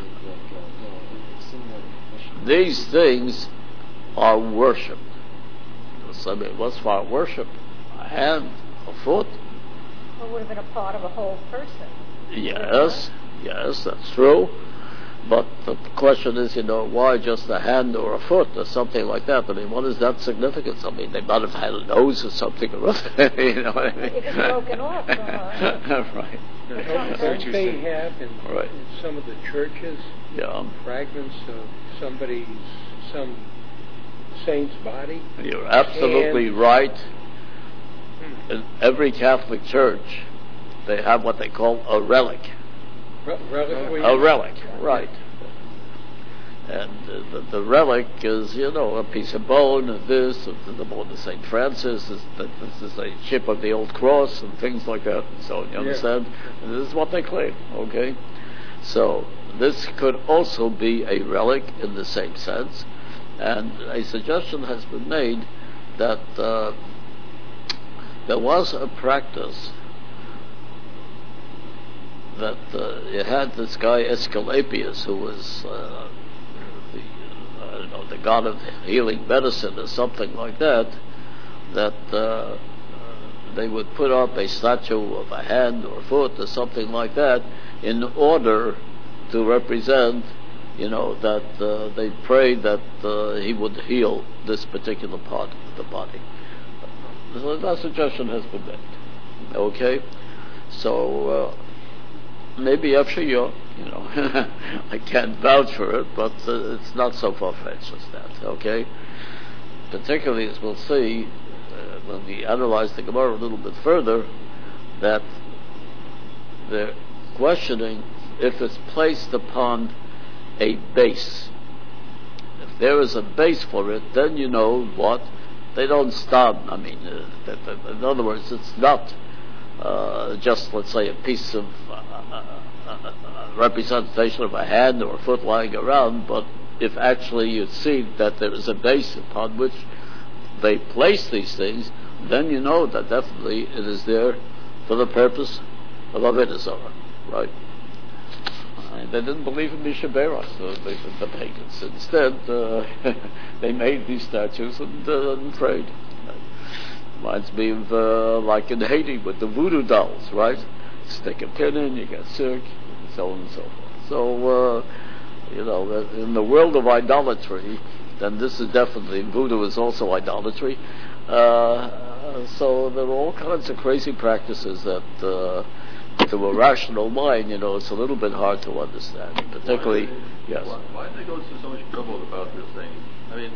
A: these things are worshipped. So, I mean, what's for worship? A hand, a foot?
C: It would have been a part of a whole person.
A: Yes, yes, that's true. But the question is, you know, why just a hand or a foot or something like that? I mean, what is that significance? I mean, they might have had a nose or something or other. You know what I mean?
C: If it's broken off from a-
A: right.
C: Don't-
D: Don't
E: They have in,
A: Right.
E: in some of the churches
A: Yeah,
E: fragments of somebody's, some saint's body.
A: you're absolutely
E: And-
A: right. In every Catholic church, they have what they call a relic.
E: Re- reliquary.
A: A relic, right. And uh, the, the relic is, you know, a piece of bone, and this, and the bone of Saint Francis, is, this is a chip of the old cross, and things like that. So, you understand? And this is what they claim, okay? So, this could also be a relic in the same sense. And a suggestion has been made that uh, there was a practice that uh, you had this guy Asclepius, who was uh, the, I don't know, the god of healing medicine or something like that, that uh, they would put up a statue of a hand or foot or something like that in order to represent, you know, that uh, they prayed that uh, he would heal this particular part of the body. So that suggestion has been made. Okay? So, uh, maybe after you, you know, I can't vouch for it, but uh, it's not so far-fetched as that, okay? Particularly, as we'll see, uh, when we analyze the Gemara a little bit further, that they're questioning if it's placed upon a base. If there is a base for it, then you know what? They don't stop. I mean, uh, that, that, in other words, it's not uh, just, let's say, a piece of uh, uh, uh, representation of a hand or a foot lying around, but if actually you see that there is a base upon which they place these things, then you know that definitely it is there for the purpose of Avodah Zarah, right? And they didn't believe in Misha B'Eros, so they, the pagans. Instead, uh, they made these statues and, uh, and prayed. Reminds me of uh, like in Haiti with the voodoo dolls, right? Stick a pin in, you get sick, and so on and so forth. So, uh, you know, in the world of idolatry, then this is definitely, voodoo is also idolatry. Uh, so there are all kinds of crazy practices that, uh, to a rational mind, you know, it's a little bit hard to understand. Particularly,
B: why they,
A: yes.
B: Why, why did they go through so much trouble about this thing? I mean,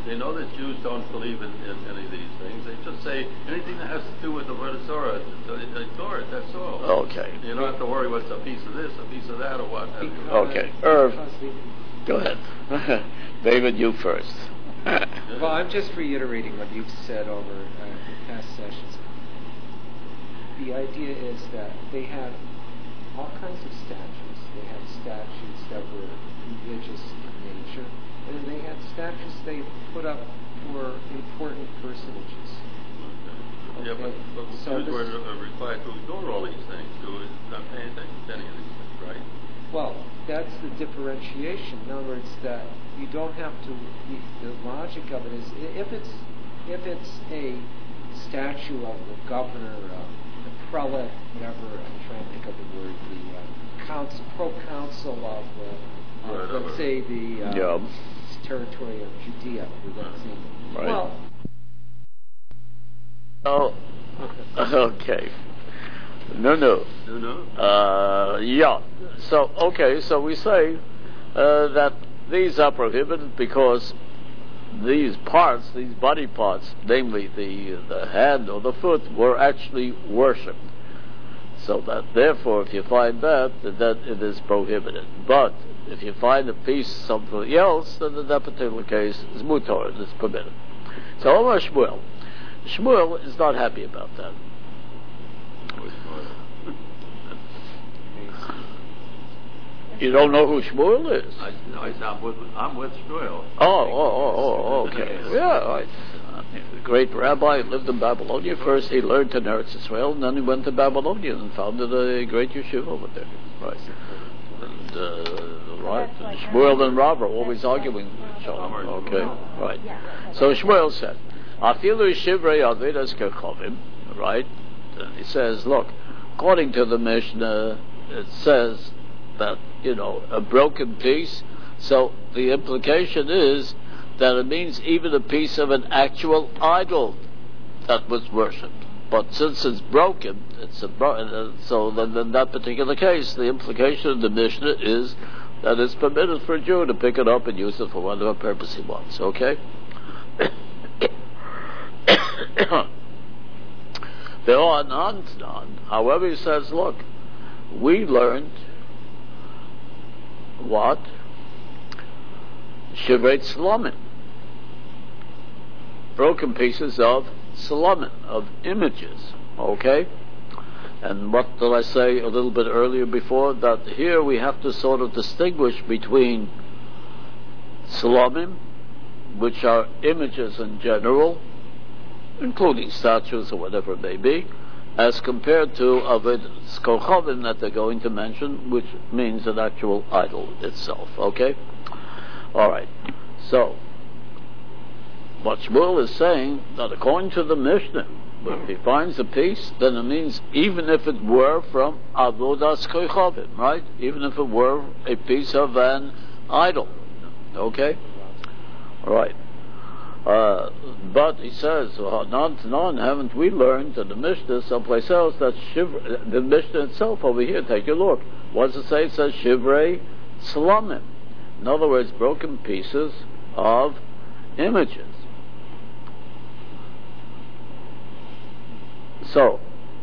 B: they know that Jews don't believe in, in any of these things. They just say anything that has to do with the Word of Torah, they, they ignore it. That's all.
A: Okay.
B: You don't have to worry what's a piece of this, a piece of that, or what.
A: Okay. Irv, go ahead. David, you first.
D: Well, I'm just reiterating what you've said over uh, in past sessions. The idea is that they had all kinds of statues. They had statues that were religious in nature, and then they had statues they put up for important personages.
B: Okay. Yeah, but, but
D: So
B: Jews
D: this-
B: were uh, required to ignore all these things, to not pay attention to any of these things, right?
D: Well, that's the differentiation. In other words, that you don't have to. The, the logic of it is, i- if it's if it's a statue of the governor, uh, the prelate, whatever. I'm trying to think of the word. The uh, council, pro-council of, uh, of
B: Right,
D: let's
B: over.
D: say the uh,
A: Yeah.
D: territory of Judea. We've got seen.
A: Right.
D: Well,
A: Oh, okay. No, no.
B: You know?
A: Uh, yeah. So, okay, so we say uh, that these are prohibited because these parts, these body parts, namely the the hand or the foot, were actually worshipped. So that, therefore, if you find that, that it is prohibited. But if you find a piece something else, then in that particular case, it's mutar, it's permitted. So, Omar Shmuel. Shmuel is not happy about that. You don't know who Shmuel is?
B: I, no, I said I'm with, I'm with Shmuel.
A: Oh, oh, oh, oh, okay. Yeah, right. Uh, the great rabbi lived in Babylonia. First he learned in Eretz Israel, and then he went to Babylonia and founded a great yeshiva over there. Right. And, uh, right. And Shmuel and Rav are always arguing with each other. Okay, right. So Shmuel said, Afilu shivrei avidas kechovim, right? And he says, look, according to the Mishnah, it says that, you know, a broken piece, so the implication is that it means even a piece of an actual idol that was worshipped. But since it's broken, it's a bro- so then in that particular case, the implication of the Mishnah is that it's permitted for a Jew to pick it up and use it for whatever purpose he wants, okay? There are none. However, he says, look, we learned what? Shivrei Tzlamin. Broken pieces of Tzlamin, of images. Okay? And what did I say a little bit earlier before? That here we have to sort of distinguish between Tzlamim, which are images in general, including statues or whatever it may be, as compared to Avidas Kochavim that they're going to mention, which means an actual idol itself. Okay? Alright. So, what Shmuel is saying, that according to the Mishnah, if he finds a piece, then it means even if it were from Avodas Kochavim, right? Even if it were a piece of an idol. Okay? Alright. Uh, but he says, none to none, haven't we learned in the Mishnah someplace else that Shiv- the Mishnah itself over here, take a look. What does it say? It says Shivrei Tzlamim. In other words, broken pieces of images. So,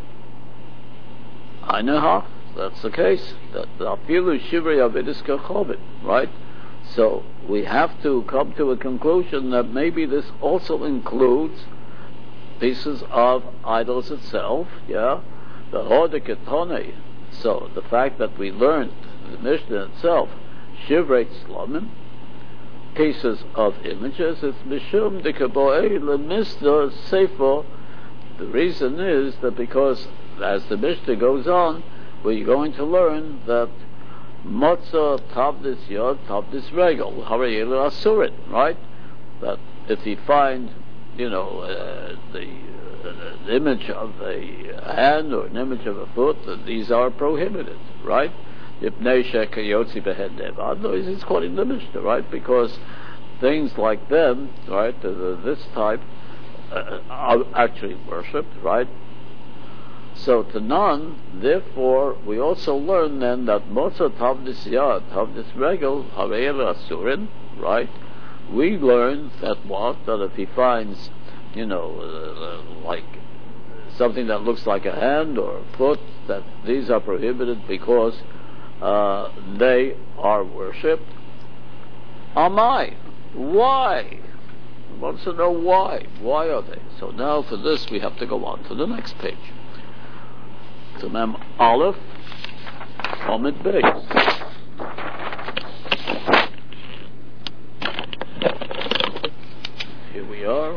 A: I know how that's the case. That the Afilu Shivrei Avidas Kechovim, right? So we have to come to a conclusion that maybe this also includes pieces of idols itself, yeah? The Hodeketone. So the fact that we learned the Mishnah itself, Shivrei Tzlamim, pieces of images, it's Mishum Dekaboei Lemisda Sefer. The reason is that because as the Mishnah goes on, we're going to learn that Motzah Tavdis Yod Tavdis Regel Harayel Asurin, right? That if you find, you know, uh, the, uh, the image of a hand or an image of a foot, that these are prohibited, right? Ibnei Shekayotzi Behed Devad, it's quoting the Mishnah, right? Because things like them, right, uh, this type, uh, are actually worshipped, right? So to none, therefore, we also learn then that Motzah Tavdis Yad, Tavdis Regel, Harayel Asurin, right? we learn that what? That if he finds, you know, uh, like something that looks like a hand or a foot, that these are prohibited because uh, they are worshipped. Amai. Why? He wants to know why. Why are they? So now for this we have to go on to the next page. To Mem Aleph, Amid Beis. Here we are.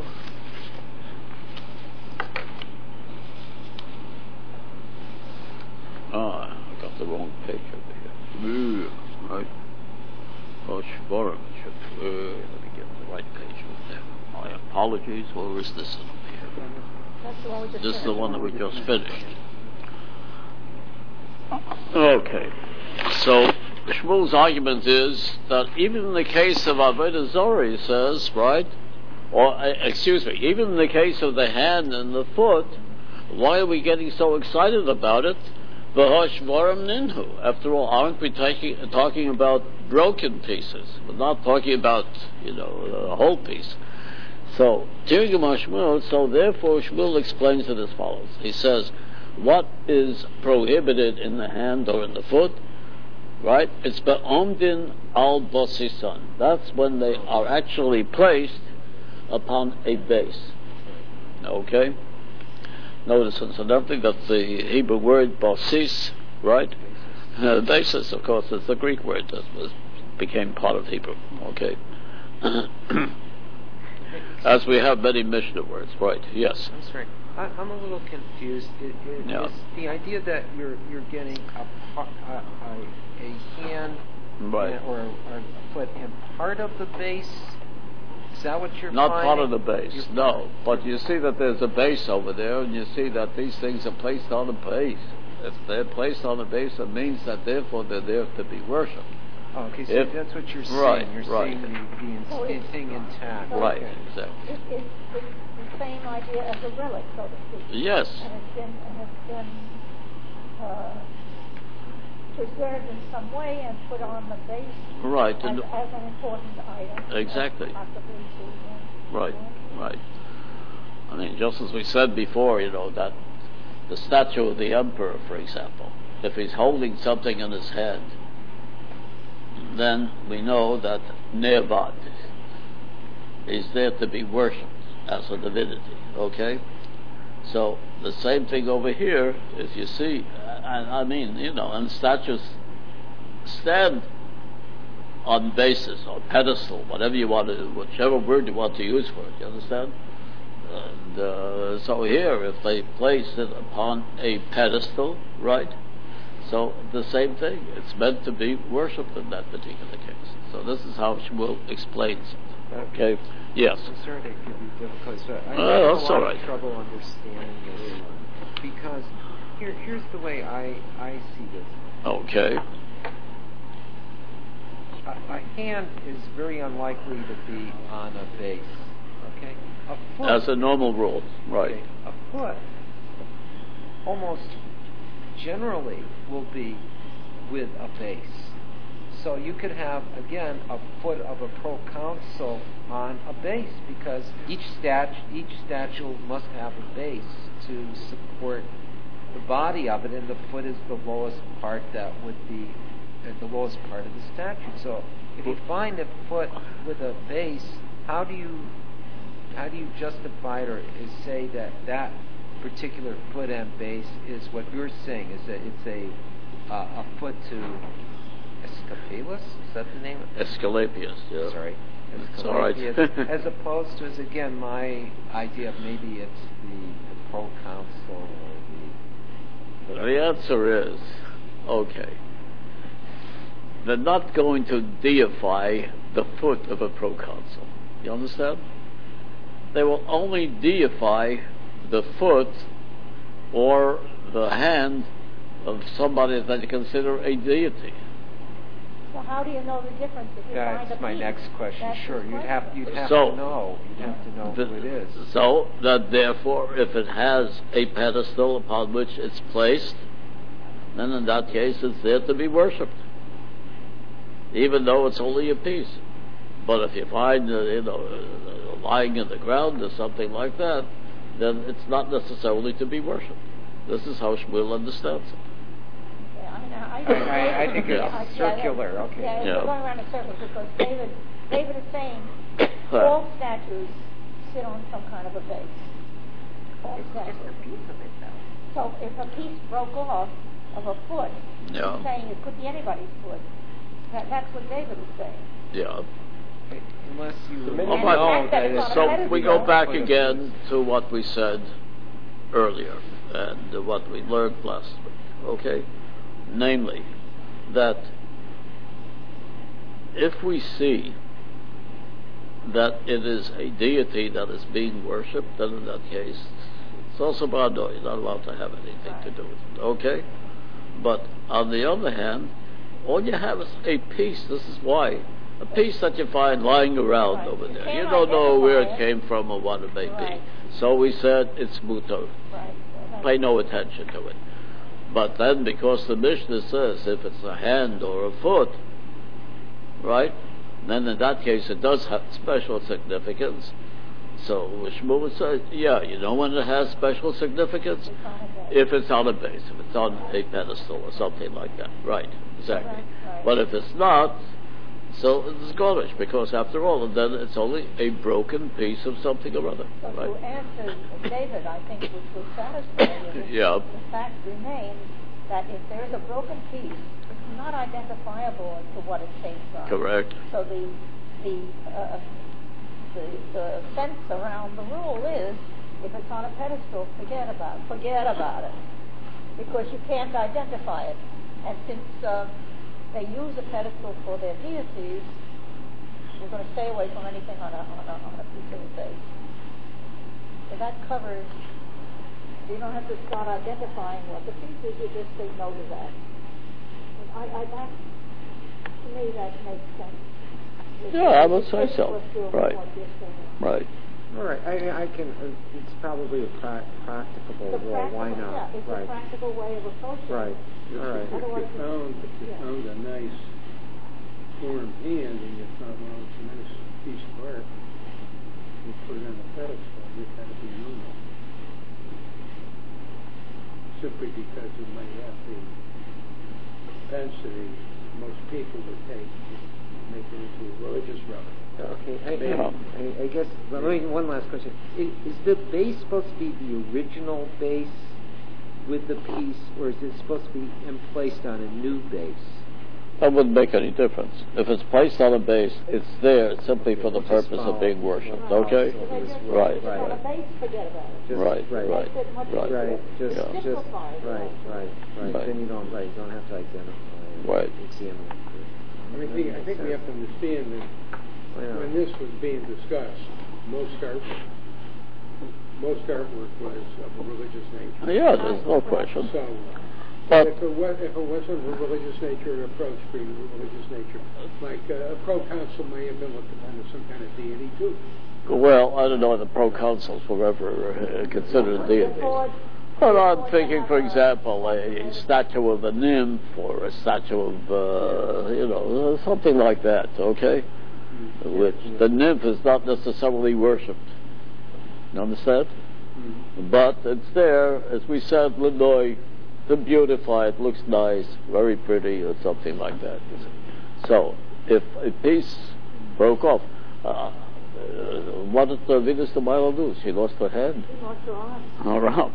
A: Ah, I got the wrong page over here. Right. Oh, Shvarim. Uh, let me get the right page over there. My apologies. Where is this one over here?
C: That's the one we just
A: This is the
C: finished.
A: one that we just finished. Okay. So Shmuel's argument is that even in the case of Avodah Zarah, he says, right? Or, uh, excuse me, even in the case of the hand and the foot, why are we getting so excited about it? V'hoshvarim ninhu. After all, aren't we taking, talking about broken pieces? We're not talking about, you know, a whole piece. So, Tirgum Shmuel, so therefore Shmuel explains it as follows. He says, what is prohibited in the hand or in the foot, right? It's be'omdin al bosisan. That's when they are actually placed upon a base. Okay? Notice incidentally that the Hebrew word basis, right? Uh, basis, of course, is the Greek word that was became part of Hebrew. Okay? As we have many Mishnah words, right? Yes.
D: I'm sorry. I, I'm a little confused. It, it,
A: Yeah.
D: Is the idea that you're you're getting a par- a, a, a hand
A: Right.
D: and, or a foot and part of the base? Is that what you're
A: Not
D: finding?
A: part of the base,
D: You're-
A: no. But you see that there's a base over there, and you see that these things are placed on a base. If they're placed on a base, it means that therefore they're there to be worshipped.
D: Oh, okay, so
A: If-
D: that's what you're saying.
A: right,
D: You're
A: right.
D: saying the, the in-
C: Oh, it's-
D: thing intact.
A: Right,
D: Okay.
A: exactly.
C: It, it's, it's the same idea as a relic, so to speak.
A: Yes,
C: And it's been, and it's been uh, preserved in some way and put on the base
A: right,
C: as,
A: and
C: as an important item.
A: Exactly.
C: Possibly to, uh,
A: right, right. I mean, just as we said before, you know, that the statue of the emperor, for example, if he's holding something in his hand, then we know that Nevad is there to be worshipped as a divinity, okay? So the same thing over here, if you see, I, I mean, you know, and statues stand on bases, or pedestal, whatever you want to, whichever word you want to use for it, you understand? And uh, so here, if they place it upon a pedestal, right? So the same thing, it's meant to be worshipped in that particular case. So this is how Shmuel explains it. Okay? Yes.
D: I'm sorry that could be difficult. So I
A: Oh,
D: have
A: that's
D: a lot
A: all right.
D: of trouble understanding this because here, here's the way I, I see this.
A: Okay.
D: A, a hand is very unlikely to be on a base. Okay, a foot.
A: As a normal rule, right.
D: Okay, a foot almost generally will be with a base. So you could have, again, a foot of a proconsul on a base because each stat each statue must have a base to support the body of it, and the foot is the lowest part that would be uh, the lowest part of the statue. So if you find a foot with a base, how do you how do you justify it or is say that that particular foot and base is what you're saying is that it's a uh, a foot to Escapulus? Is that the name?
A: Escalapius, yeah.
D: Sorry.
A: It's all right.
D: Escalapius, as opposed to, as again, my idea of maybe it's the, the proconsul or the...
A: The answer is, okay, they're not going to deify the foot of a proconsul. You understand? They will only deify the foot or the hand of somebody that they consider a deity.
C: So how do you know the difference if you find a
D: That's my
C: piece?
D: next question.
C: That's
D: Sure,
C: his
D: you'd have
C: question.
D: you'd have
A: So-
D: to know. You'd have to know
A: The-
D: who it is.
A: So that therefore, if it has a pedestal upon which it's placed, then in that case it's there to be worshipped, even though it's only a piece. But if you find, uh, you know, uh, lying in the ground or something like that, then it's not necessarily to be worshipped. This is how Shmuel understands it.
C: Yeah, I know. I,
D: I, I think it's
A: Yeah.
D: circular. Okay.
C: Yeah,
A: Yeah.
C: we're going around in circles because David, David is saying all statues sit on some kind of a base. All statues.
F: Just a piece of it, though.
C: So if a piece broke off of a foot,
A: Yeah.
C: he's saying it could be anybody's foot. That, that's what David is saying.
A: Yeah.
D: Unless you
E: minute-
A: Oh,
C: And
A: but-
C: the fact that it's on a
A: So
C: pedestal-
A: we go back again to what we said earlier and uh, what we learned last week, okay? Namely, that if we see that it is a deity that is being worshipped, then in that case, it's also Brado. You're not allowed to have anything to do with it, okay? But on the other hand, all you have is a piece. This is why. A piece that you find lying around
C: Right.
A: over
C: You
A: there.
C: can't
A: You don't know where it
C: identify it.
A: came from or what it may
C: Right.
A: be. So we said it's mutar.
C: Right. So
A: Pay no attention to it. But then, because the Mishnah says if it's a hand or a foot, right, then in that case it does have special significance. So Shmuel says, yeah, you know when it has special significance?
C: it's on a base.
A: If it's on a base, if it's on a pedestal or something like that. Right, exactly.
C: Right, right.
A: But if it's not, so it's garbage, because after all, then it's only a broken piece of something or other.
C: So to
A: Right.
C: answer David, I think, which will satisfy you,
A: Yeah.
C: the fact remains that if there's a broken piece, it's not identifiable as to what it came from.
A: Correct.
C: So the the uh, the, the sense around the rule is, if it's on a pedestal, forget about it. Forget about it, because you can't identify it. And since uh, they use a pedestal for their deities, we're going to stay away from anything on a on a, on a piece of a base. So that covers. You don't have to start identifying what the piece is. You just say no to that. And I, I that to me that makes sense.
A: Yeah, I would say
C: It's
A: so.
C: what's doing
A: Right.
C: what you're saying.
A: Right.
D: All right, I, I can. Uh, it's probably a pra- practicable
C: It's a
D: rule. Why
C: practical-
D: not?
C: Yeah, it's
D: right.
C: a practical way of approaching
D: Right.
C: it.
E: Just
D: All right.
E: If you
C: Otherwise it's-
E: found, if you
C: yeah.
E: found a nice formed hand and you thought, well, it's a nice piece of art, you put it on a pedestal, you'd have to be normal. Simply because it might have the propensity most people would take to make it into a religious relic.
D: Okay, I,
A: Yeah.
D: I, I guess. But let me one last question: is, is the base supposed to be the original base with the piece, or is it supposed to be in placed on a new base?
A: That wouldn't make any difference. If it's placed on a base, it's there simply for the
D: Just
A: purpose
D: follow-
A: of being worshipped.
D: follow
A: Okay?
D: the
C: If it's
D: rules.
A: Right,
C: if it's on a
D: right.
C: base, forget about it.
D: Just,
A: Right,
D: right,
A: right,
C: Makes it much
A: right.
C: easier.
D: right. Just,
A: Yeah.
D: just
C: Simplifies it.
D: right, right, right.
A: Right.
D: Then you don't, right. You don't have to identify. it,
A: Right.
D: Examine it.
E: I mean, we- I think we have to understand that when this was being discussed, most artwork, most artwork was of a religious nature.
A: Yeah, there's no question.
E: So,
A: But
E: if it was, if it wasn't of a religious nature, an approach being of a religious nature, like uh, a proconsul may have been looked upon as some kind of deity too.
A: well, I don't know if the proconsuls were ever uh, considered deities. But I'm thinking, for example, a statue of a nymph or a statue of, uh, you know, something like that, okay? Which the nymph is not necessarily worshipped. You understand?
E: Mm-hmm.
A: But it's there, as we said, Lenoy, to beautify it, looks nice, very pretty, or something like that. So, if a piece broke off, uh, Uh, what did uh, Venus de Milo do? She lost her hand.
C: He lost her arm.
A: Her arm.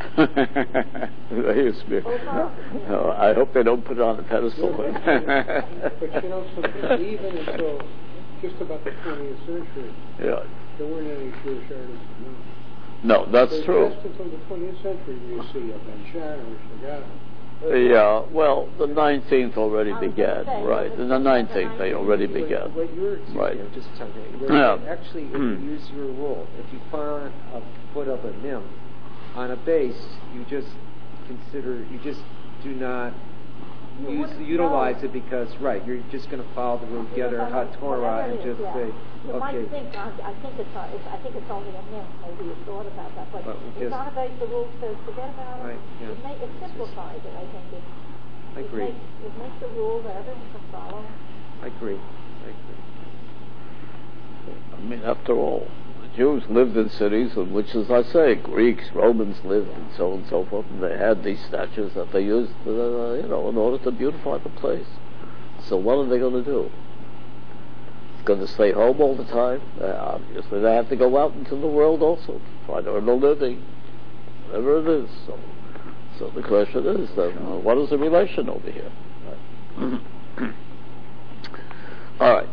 A: Excuse me. Uh, I hope they don't put it on a pedestal.
E: But you know something, even until just about the twentieth century,
A: Yeah.
E: there weren't any Jewish artists known.
A: No, that's
E: So
A: true.
E: Just until the twentieth century, you see a Ben-Shahar or Chagall.
A: Yeah, well, the nineteenth already
C: I was
A: began,
C: gonna say,
A: right?
C: it was
A: In the
C: just
A: nineteenth, they already
D: What-
A: began.
D: What you're
A: Right.
D: saying, just tell me.
A: Yeah.
D: Actually, if
A: Hmm.
D: you use your rule, if you found a foot of a nymph on a base, you just consider, you just do not
C: You
D: use,
C: wouldn't
D: utilize
C: know.
D: it because, right, you're just going to follow the rule, get her
C: Whatever-
D: HaTorah,
C: whatever
D: and
C: it is,
D: just
C: yeah.
D: say,
C: You
D: okay.
C: might think, I, I think it's, uh, it's, I think it's only a nymph, maybe you thought about that, but
D: But
C: it's
D: just-
C: not about the rule says forget about
D: Right,
C: it.
D: yeah.
C: It, ma- it simplifies it, I think. It,
D: I
C: it
D: agree.
C: makes, it makes a rule that everyone can follow.
D: I agree. I agree.
A: I mean, after all, the Jews lived in cities in which, as I say, Greeks, Romans lived, and so on and so forth, and they had these statues that they used, uh, you know, in order to beautify the place. So what are they going to do? Going to stay home all the time? Uh, obviously, they have to go out into the world also to try to earn a living, whatever it is. So, so the question is, then, uh, what is the relation over here? Right. All right.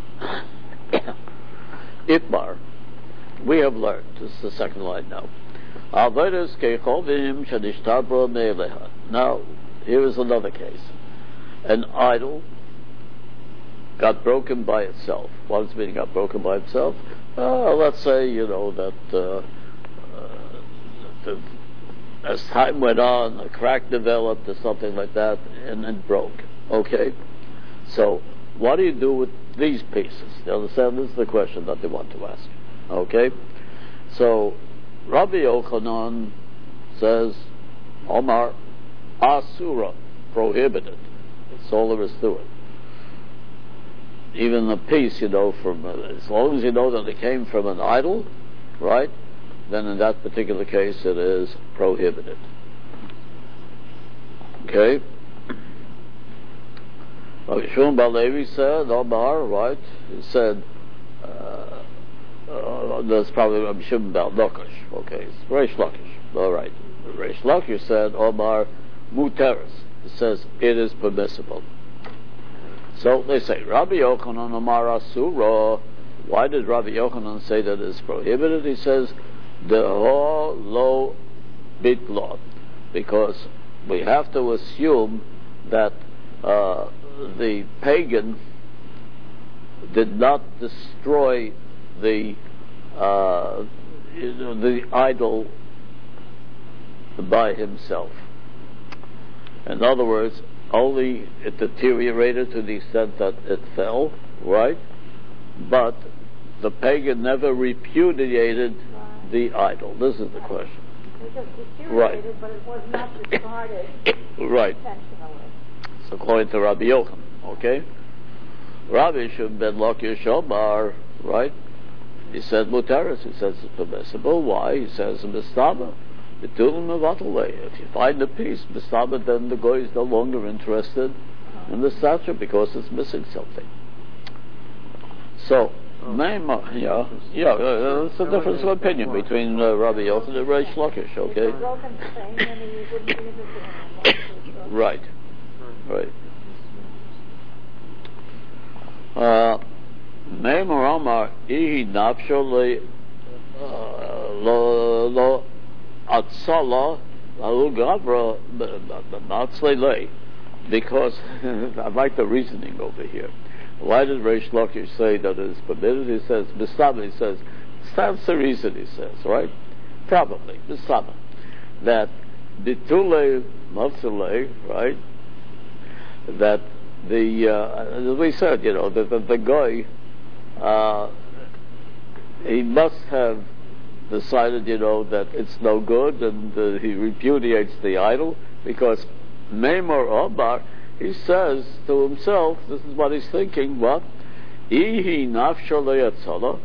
A: Itmar, we have learned, this is the second line now. Now, here is another case. An idol got broken by itself. What does it mean, got broken by itself? Uh, let's say, you know, that uh, uh, the, as time went on, a crack developed or something like that, and then broke. Okay? So, what do you do with these pieces? You understand? This is the question that they want to ask. Okay? So, Rabbi Yochanan says, Omar Asura, prohibited. That's all there is to it. Even a piece, you know, from uh, as long as you know that it came from an idol, right? Then in that particular case, it is prohibited. Okay. Okay, Shmuel bar Levi said, Omar, right? He said, uh, uh, that's probably Rabbi Shimon bar Lakish. Okay, it's Reish Lakish. All right. Reish Lakish said, Omar Muteris. It says it is permissible. So they say, Rabbi Yochanan Amar Asura. Why did Rabbi Yochanan say that it is prohibited? He says, Deho lo bitlo, because we have to assume that uh, the pagan did not destroy the uh, you know, the idol by himself. In other words, only it deteriorated to the extent that it fell, right? But the pagan never repudiated right. the idol. This is the question.
C: It just deteriorated,
A: right.
C: but it was not discarded
A: right.
C: intentionally.
A: So according to Rabbi Yochanan, okay? Rabbi Shimon ben Lakish Omar, right? He said Mutaris. He says it's permissible. Why? He says Mistaba. If you find the piece, Mistaba, then the guy is no longer interested in the statue because it's missing something. So, oh. yeah, yeah, uh, it's a difference of opinion between uh, Rabbi Yochanan and Reish Lakish, okay? Right, right. Uh, Meimar Amar, Ihi Nafsho Lo Lo Atzala Gavra Matzlele, because I like the reasoning over here. Why did Reish Lakish say that it is permitted? He says, Mistama, he says, that's the reason, he says, right? Probably, Mistama. That Bitule Matzlele, right? That the, uh, as we said, you know, that the, the guy, uh, he must have decided, you know, that it's no good, and uh, he repudiates the idol, because Meimar Omar, he says to himself, this is what he's thinking, what? Ihi nafsho le'yatzala.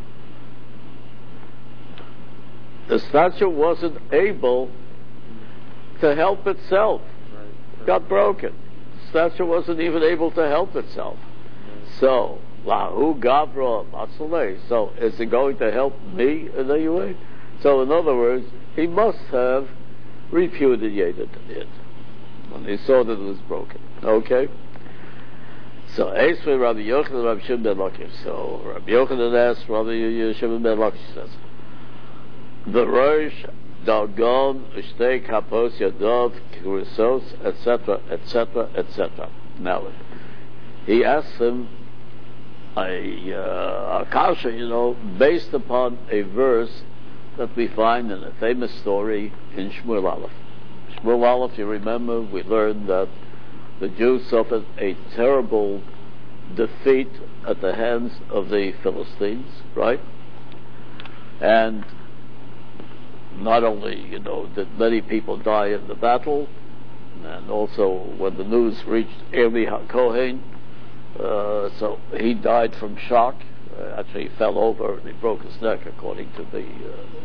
A: The statue wasn't able to help itself. Right. Got broken. The statue wasn't even able to help itself. Right. So, lahu gavra matzalei. So, is it going to help me in any way? So, in other words, he must have repudiated it when he saw that it was broken. Okay? So, Esrei Rabbi Yochanan, Rabbi Shimon ben Lakish. So, Rabbi Yochanan asked, Rabbi Shimon ben Lakish says, the Rosh, Dagon, Ushtei, Kapos, Yadov, Krisos, et cetera, et cetera, et cetera. Now, he asked him a, uh, a kasha, you know, based upon a verse that we find in a famous story in Shmuel Aleph. Shmuel Aleph, you remember, we learned that the Jews suffered a terrible defeat at the hands of the Philistines, right? And not only, you know, did many people die in the battle, and also when the news reached Eli HaKohen, uh, so he died from shock, uh, actually fell over and he broke his neck, according to the. Uh,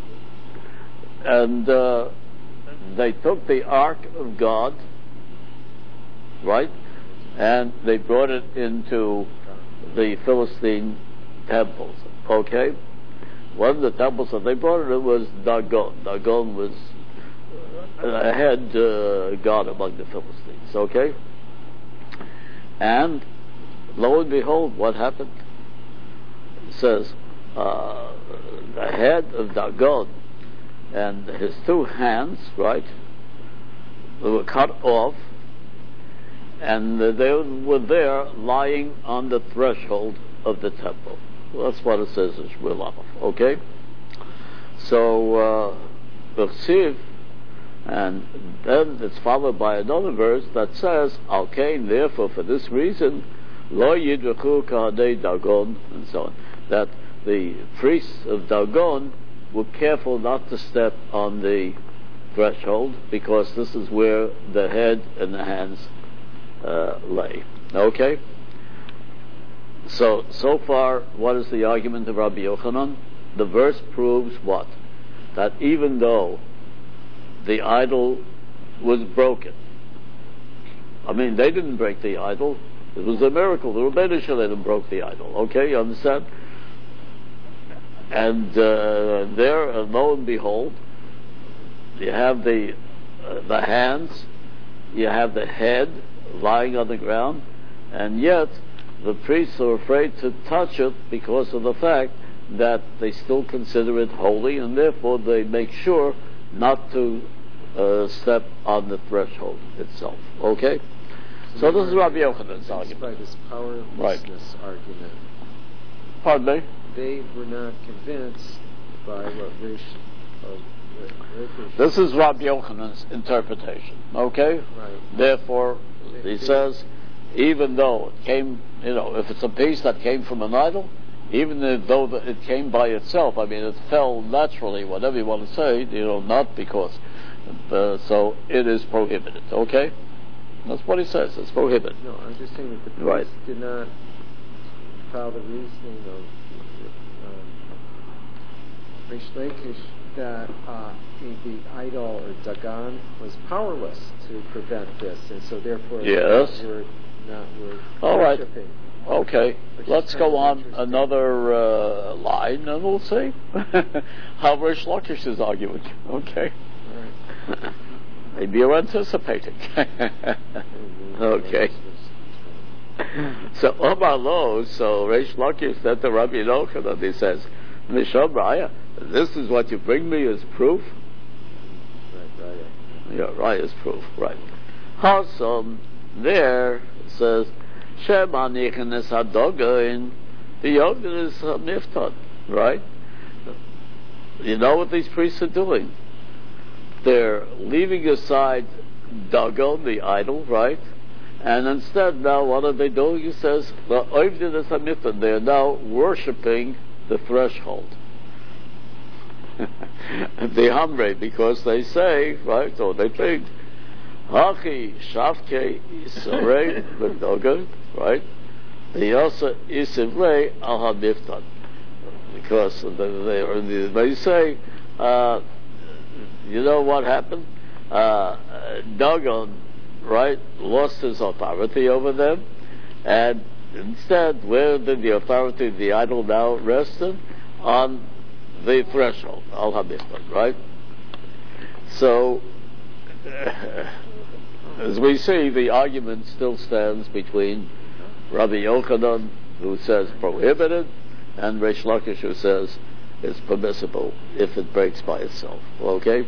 A: and uh, they took the Ark of God, right, and they brought it into the Philistine temples. Okay, one of the temples that they brought it was Dagon. Dagon was a head uh, god among the Philistines. Okay, and lo and behold, what happened? It says uh, the head of Dagon and his two hands, right, they were cut off, and they were there lying on the threshold of the temple. Well, that's what it says in Shmuel Aleph. Okay, so the uh, and then it's followed by another verse that says, "Al kain, therefore, for this reason, lo yidrechu kahanei Dagon," and so on. That the priests of Dagon were careful not to step on the threshold, because this is where the head and the hands uh, lay. Okay. So so far, what is the argument of Rabbi Yochanan? The verse proves what? That even though the idol was broken. I mean, they didn't break the idol. It was a miracle. The Rebbeinu Shalom broke the idol. Okay, you understand? And uh, there, uh, lo and behold, you have the uh, the hands, you have the head lying on the ground, and yet the priests are afraid to touch it because of the fact that they still consider it holy, and therefore they make sure not to uh, step on the threshold itself. Okay? So, so this is Rabbi Yochanan's argument.
D: By this powerlessness
A: right.
D: argument.
A: Pardon me?
D: They were not convinced by what Rish... Uh,
A: this is Rabbi Yochanan's interpretation. Okay?
D: Right.
A: Therefore, he says, even though it came, you know, if it's a piece that came from an idol, even though it came by itself, I mean, it fell naturally, whatever you want to say, you know, not because. Uh, so it is prohibited, okay? That's what he says, it's prohibited.
D: No, I'm just saying that the priest
A: right.
D: did not follow the reasoning of uh, Rish Lakish that uh, the, the idol or Dagon was powerless to prevent this, and so therefore
A: yes.
D: we're not we're
A: all right.
D: worshiping.
A: Okay, let's go on another uh, line, and we'll see how Rish Lakish's argument. Okay.
D: All right.
A: Maybe you're anticipating. Okay. So Omar Lo, so Rish Lakish said to Rabbi Yochanan, he says, Misham Raya, this is what you bring me as proof?
D: Right, Raya.
A: Yeah, Raya is proof, right. Hasam, there, says, Shema Nichanes Hadogain, the Yogan is Niftat, right? You know what these priests are doing? They're leaving aside Dagon, the idol, right? And instead, now, what are they doing? He says, they're now worshipping the threshold. The Hamre, because they say, right, or they think, Hachi Shavke Isarei V'Dogan, right? Yasa Isivrei Al HaMiftan. Because they, they say, uh, you know what happened? Uh, Dagon, right, lost his authority over them, and instead, where did the authority of the idol now rest in? On the threshold, Al HaMiftan, right? So, as we see, the argument still stands between Rabbi Yochanan, who says prohibited, and Rish Lakish, who says it's permissible if it breaks by itself. Okay?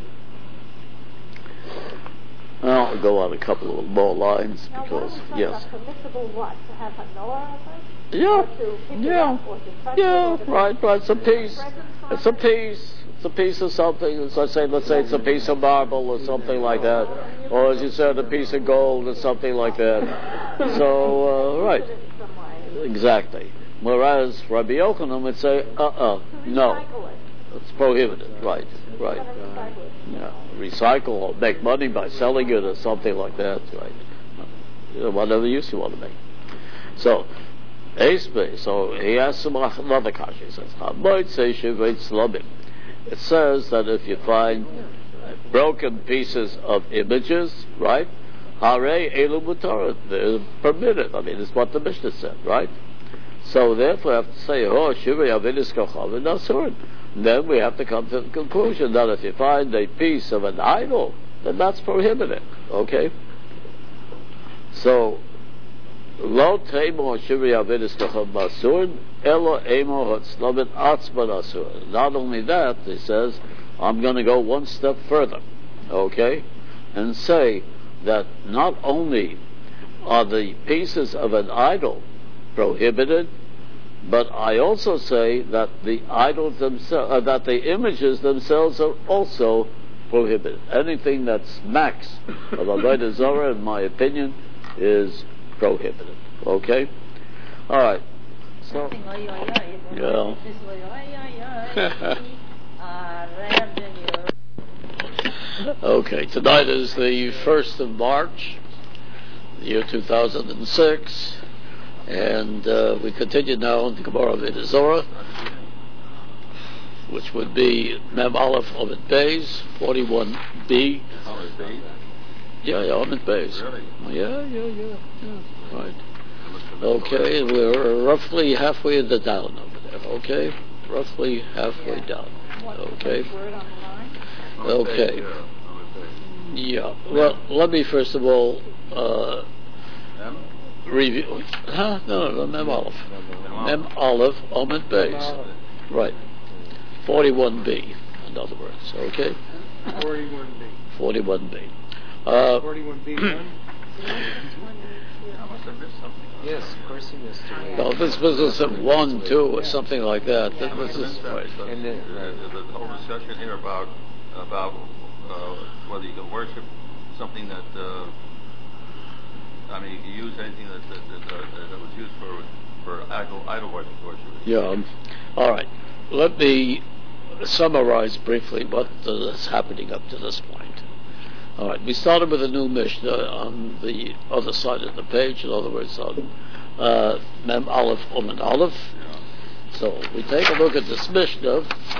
A: I'll go on a couple of more lines
C: now,
A: because
C: what
A: yes.
C: A permissible what? To have a Noah of it?
A: Yeah.
C: Or to pick
A: Yeah.
C: it up, or to touch
A: Yeah.
C: it, or to
A: Right. Right. It's a piece.
C: present from
A: It's a
C: it?
A: piece. It's a piece of something. As I say, let's say it's a piece of marble or something like that, or as you said, a piece of gold or something like that. So, uh, right.
C: Use it in some way.
A: Exactly. Whereas Rabbi Yochanan would say, uh-uh,
C: To
A: no,
C: recycle it.
A: it's prohibited. Right, right.
C: You're gonna recycle it.
A: Yeah, recycle or make money by selling it or something like that. Right. You know, whatever use you want to make. So, Espe. So he asks him another question. He says, it says that if you find broken pieces of images, right? Hare elu mutarat, they're permitted. I mean, it's what the Mishnah said, right? So therefore, I have to say, oh, shivrei avidus kochav and asur. Then we have to come to the conclusion that if you find a piece of an idol, then that's prohibited. Okay? So, lo teimo shivrei avidus kochav asur, elo emo hatzlamet atzman asur. Not only that, he says, I'm going to go one step further, okay, and say that not only are the pieces of an idol prohibited, but I also say that the idols themselves, uh, that the images themselves are also prohibited. Anything that smacks of Avodah Zarah, in my opinion, is prohibited. Okay, all right. So, yeah. Okay, tonight is the first of March, the year two thousand six, and uh, we continue now in the Gemara of Avodah Zarah, which would be Mem Aleph Omid Beis, forty-one B.
B: Omid Beis?
A: Yeah, yeah, Omid Beis.
B: Really?
A: Yeah, yeah, yeah, yeah, right. Okay, we're roughly halfway in the down over there, okay? Roughly halfway down, okay? Okay. Yeah. Well, let me first of all uh, review. Huh? No, no, Mem Aleph. Mem Aleph Omid Beis. Right. forty-one B, in other words. Okay.
E: Forty-one B.
A: Forty-one B. Uh,
E: Forty-one B one.
D: Yes, of course you missed it.
A: No, this business of one, two, or something like that. That was this, right.
B: And the, the, the whole discussion here about about uh, whether you can worship something that uh, I mean, you can use anything that that, that, uh, that was used for for idol idol worship.
A: Yeah. Um, all right. Let me summarize briefly what uh, is happening up to this point. All right, we started with a new Mishnah on the other side of the page, in other words, on uh, Mem Aleph Omid Aleph. So we take a look at this Mishnah.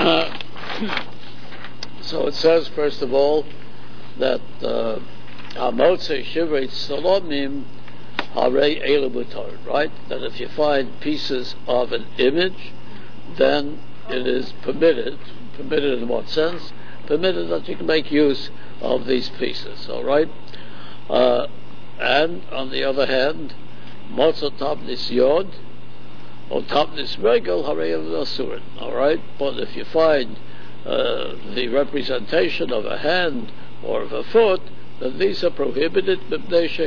A: So it says, first of all, that Hamotze Shivrei Salomim Harei Elu Mutar, right? That if you find pieces of an image, then it is permitted. Permitted in what sense? Permitted that you can make use of these pieces, all right? Uh, and on the other hand, Motza Tabnis Yod, or Tabnis Regel, Harei Asurin, all right? But if you find uh, the representation of a hand or of a foot, then these are prohibited, because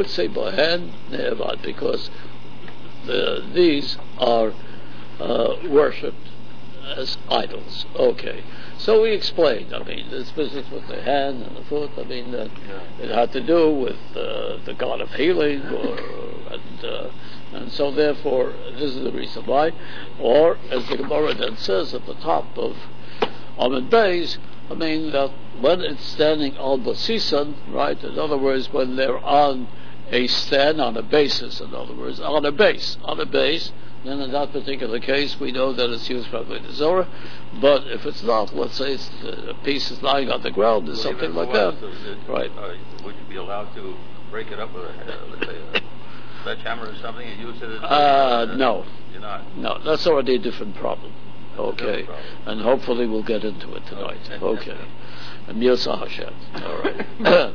A: the, these are uh, worshipped as idols. Okay. So we explained, I mean, this business with the hand and the foot, I mean, uh, yeah. It had to do with uh, the god of healing, or, and, uh, and so therefore, this is the reason why. Or, as the Gemara then says at the top of Omid Beis, I mean, that when it's standing on basisan, right, in other words, when they're on a stand, on a basis, in other words, on a base, on a base, then in that particular case, we know that it's used for Avodah Zarah. But if it's not, let's say it's, uh, a piece is lying on the ground or well, something like that, it, right?
B: Uh, would you be allowed to break it up with, a, uh, let's say, a sledgehammer or something and use it? As
A: uh, no.
B: You're not?
A: No, that's already a different problem. Okay. Problem. And hopefully we'll get into it tonight. Okay. okay. And Yosah Hashem. All right.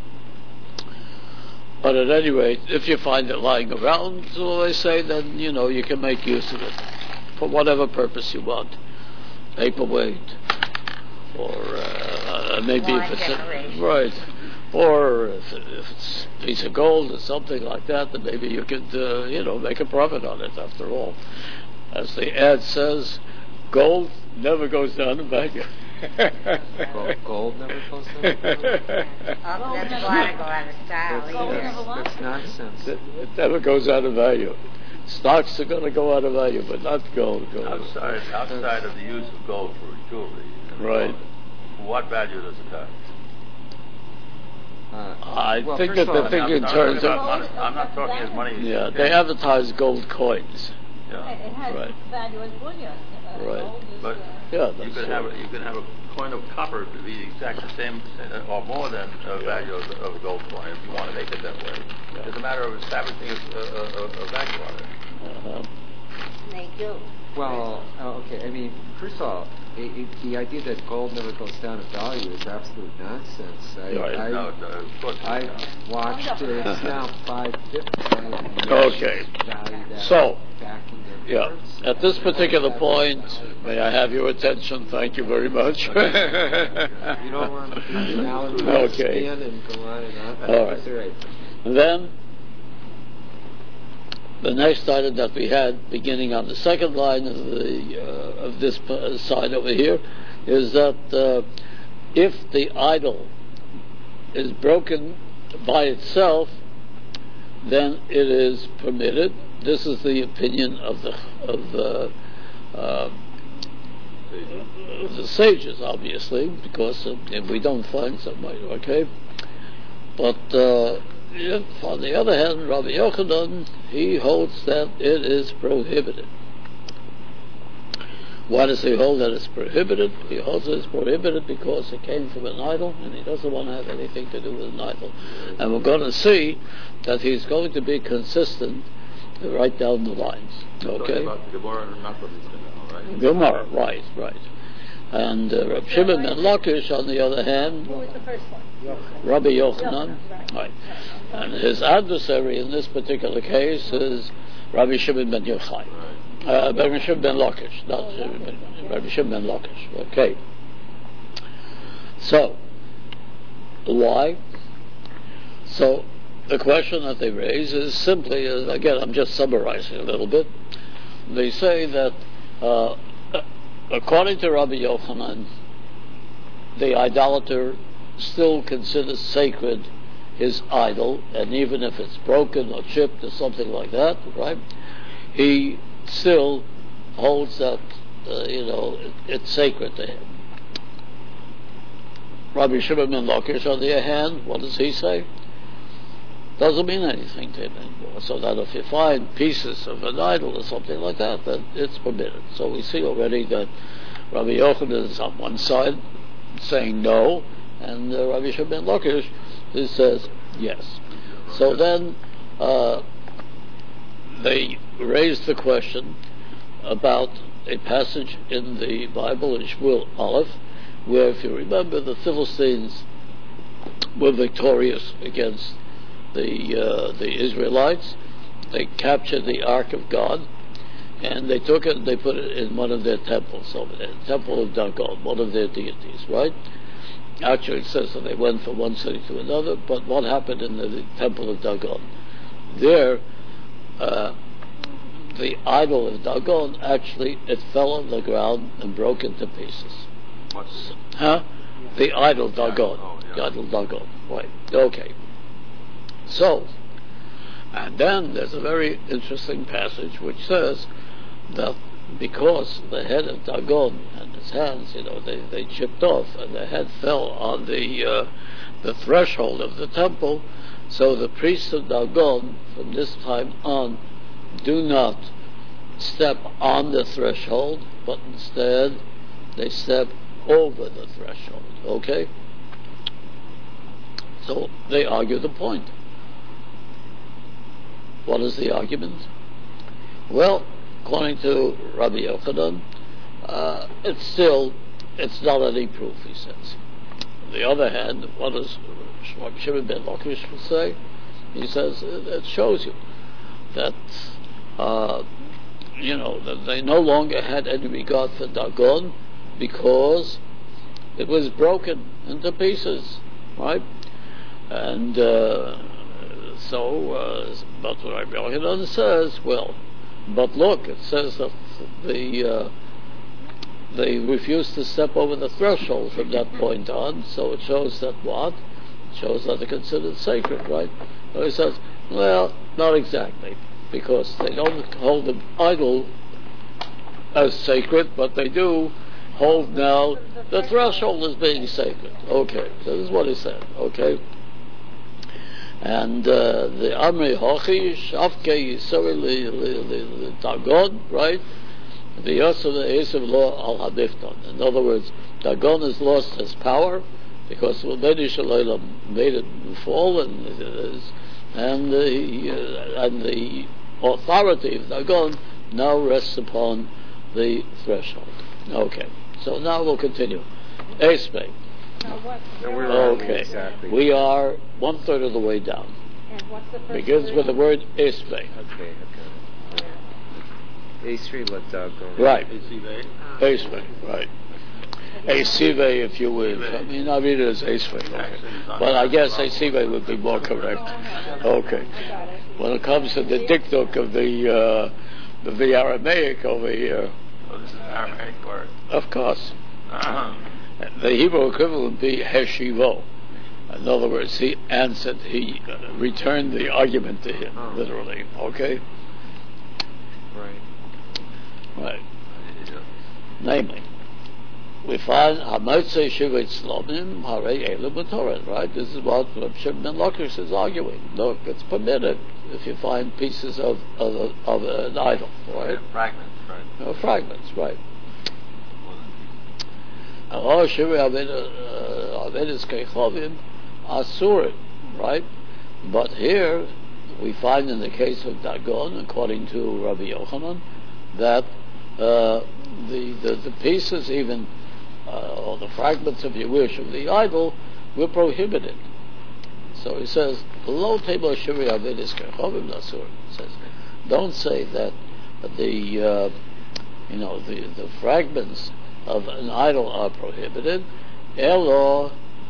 A: But at any rate, if you find it lying around, so they say, then, you know, you can make use of it for whatever purpose you want. Paperweight, or uh, maybe if it's a, right, or if, if it's a piece of gold or something like that, then maybe you could, uh, you know, make a profit on it after all. As the ad says, gold never goes down in value.
D: gold, gold never goes down in value?
C: Oh, that's why I go out of style.
D: Gold never lost. That's nonsense.
A: It, it never goes out of value. Stocks are going to go out of value, but not gold. gold.
B: Outside, outside of the use of gold for jewelry,
A: right?
B: Gold, what value does it have?
D: Uh,
A: I
D: well,
A: think
D: first
A: that
D: of all,
A: they think
B: I'm
A: in
B: not
A: terms
B: talking
A: of...
B: about money. I'm not talking as money.
A: Yeah, they advertise gold coins.
B: Yeah.
C: Right, it has
A: Right.
C: value as bullion. Uh,
A: Right.
C: gold is,
B: But
C: uh,
A: Yeah,
B: you
A: that's
B: could have
A: right.
B: a, you could have a coin of copper to be the exact the same uh, or more than a value of, of a gold coin if you want to make it that way.
A: Yeah.
B: It's a matter of establishing a, a, a, a value on it.
A: Uh-huh.
C: they do.
D: Well, uh, okay. I mean, first of all, it, it, the idea that gold never goes down in value is absolute nonsense. I,
A: Right.
D: I,
B: No, no, of course
D: I
B: not.
D: watched it. It's now five fifty.
A: Okay. So, yeah,
D: Words.
A: at this particular point, may I have your attention? Thank you very much.
D: You don't want to be an Alan Moore
A: Okay.
D: spin and go on and on.
A: All right.
D: That's all right.
A: Then, the next item that we had, beginning on the second line of the uh, of this p- side over here, is that uh, if the idol is broken by itself, then it is permitted. This is the opinion of the of the uh, of the sages, obviously, because uh, if we don't find somebody, okay. But uh, if, on the other hand, Rabbi Yochanan, he holds that it is prohibited. Why does he hold that it's prohibited? He holds that it's prohibited because it came from an idol, and he doesn't want to have anything to do with an idol. And we're going to see that he's going to be consistent right down the lines.
B: Talking
A: Okay?
B: about Gemara and not now, right?
A: Gemara, right, right. And uh, Rabbi Shimon ben Lakish, on the other hand,
C: Who was the first one?
A: Rabbi Yochanan,
C: Yochanan, right.
A: right. And his adversary in this particular case is Rabbi Shimon ben Yochai. Uh, Rabbi Shimon ben Lakish, not Shimon ben- Rabbi Shimon ben Lakish. Okay. So, why? So, the question that they raise is simply, uh, again, I'm just summarizing a little bit. They say that, uh, according to Rabbi Yochanan, the idolater still considers sacred his idol, and even if it's broken or chipped or something like that, right, he still holds that, uh, you know, it, it's sacred to him. Rabbi Shimon ben Lakish, on the other hand, what does he say? Doesn't mean anything to him anymore. So that if you find pieces of an idol or something like that, then it's permitted. So we see already that Rabbi Yochanan is on one side saying no, and uh, Rabbi Shimon ben Lakish he says yes. So then uh, they raised the question about a passage in the Bible in Shmuel Aleph, where, if you remember, the Philistines were victorious against the uh, the Israelites. They captured the Ark of God, and they took it and they put it in one of their temples over there, the Temple of Dagon, one of their deities, right? Actually, it says that they went from one city to another, but what happened in the, the Temple of Dagon? There, uh, the idol of Dagon, actually, it fell on the ground and broke into pieces.
B: What's
A: Huh? The idol Dagon.
B: Oh, yeah.
A: The idol Dagon. Right. Okay. So, and then there's a very interesting passage which says that because the head of Dagon and his hands, you know, they, they chipped off and the head fell on the uh, the threshold of the temple, so the priests of Dagon from this time on do not step on the threshold, but instead they step over the threshold. Okay? So they argue the point. What is the argument? Well, according to Rabbi Yochanan, uh, it's still, it's not any proof, he says. On the other hand, what does Rabbi Shimon ben Lakish say? He says it shows you that, uh, you know, that they no longer had any regard for Dagon because it was broken into pieces, right? And uh, so, uh, but Rabbi Yochanan says, well, but look, it says that the uh, they refused to step over the threshold from that point on, so it shows that what? It shows that they're considered sacred, right? So he says, well, not exactly, because they don't hold the idol as sacred, but they do hold now the threshold as being sacred. Okay, so this is what he said, okay? And uh, the Amri Hochi, Shavke Yisrael Dagon, right? The Yosef Esav Lo Al Hadifton. In other words, Dagon has lost his power because Bnei Shalom made it fall, and and the uh, and the authority of Dagon now rests upon the threshold. Okay, so now we'll continue. Espe.
C: Now what?
D: So where
C: where
D: are
C: are
D: we
A: Okay,
D: exactly?
A: we are one third of the way down.
C: And what's the first
A: Begins with the word Espe.
D: Okay, okay. Esri let Doug go.
A: Right.
B: Esve.
A: Espe, right. Esive, if you will. I mean, I read it as Espe. Okay. But I guess Esive would be more correct. Okay. When it comes to the dikduk of the uh, of the Aramaic over here,
B: Oh, this is an Aramaic word.
A: of course,
B: Uh-huh.
A: the Hebrew equivalent would be Heshivo. In other words, he answered, he uh, returned the argument to him,
D: Oh.
A: literally. Okay?
D: Right.
A: Right.
B: Yeah.
A: Namely, we find Hamotzei Shivat Slomim Harei Elu B'Torah, right? This is what Reb Shimon ben Lakish is arguing. Look, it's permitted if you find pieces of of, of an idol, right?
B: Fragments, right?
A: Uh, fragments, right?
B: More than
A: Oh, Shiva Avedis Kechovim Asurim, right? But here we find in the case of Dagon, according to Rabbi Yochanan, that uh, the, the the pieces, even uh, or the fragments, if you wish, of the idol were prohibited. So he says, "Lo tebo shiri avedis kechovim lasur." Says, don't say that the uh, you know the the fragments of an idol are prohibited. Elo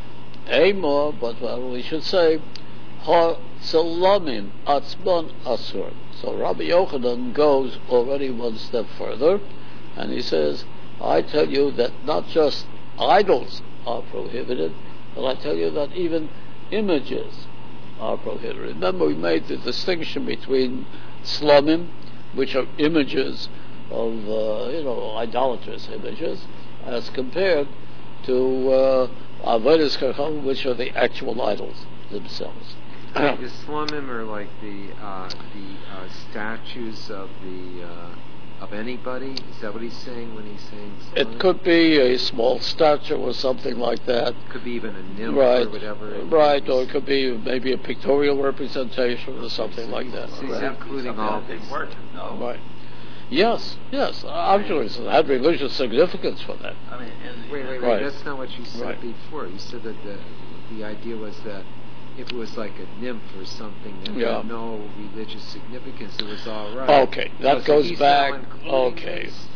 A: amor, but what we should say, ha salamim atzmon asur. So Rabbi Yochanan goes already one step further, and he says, I tell you that not just idols are prohibited, but I tell you that even images are prohibited. Remember, we made the distinction between slumim, which are images of, uh, you know, idolatrous images, as compared to uh, avodas kechavim, which are the actual idols themselves.
D: The slumim are like the uh, the uh, statues of the uh, of anybody. Is that what he's saying when he's saying slumim?
A: It could be a small statue or something like that.
D: Could be even a nymph
A: Right,
D: or whatever. it
A: right,
D: is.
A: or it could be maybe a pictorial representation or something like that.
D: So he's
A: Right.
D: including all
B: Something
D: these.
B: they worship, no?
A: Right. Yes, yes. Obviously, it had religious significance for that.
B: I mean, in,
D: Wait, wait, wait.
A: Right.
D: That's not what you said
A: Right.
D: before. You said that the the idea was that if it was like a nymph or something that
A: Yeah.
D: had no religious significance, it was all right.
A: Okay, that
D: So
A: goes
D: he's
A: back.
D: now including
A: Okay,
D: this?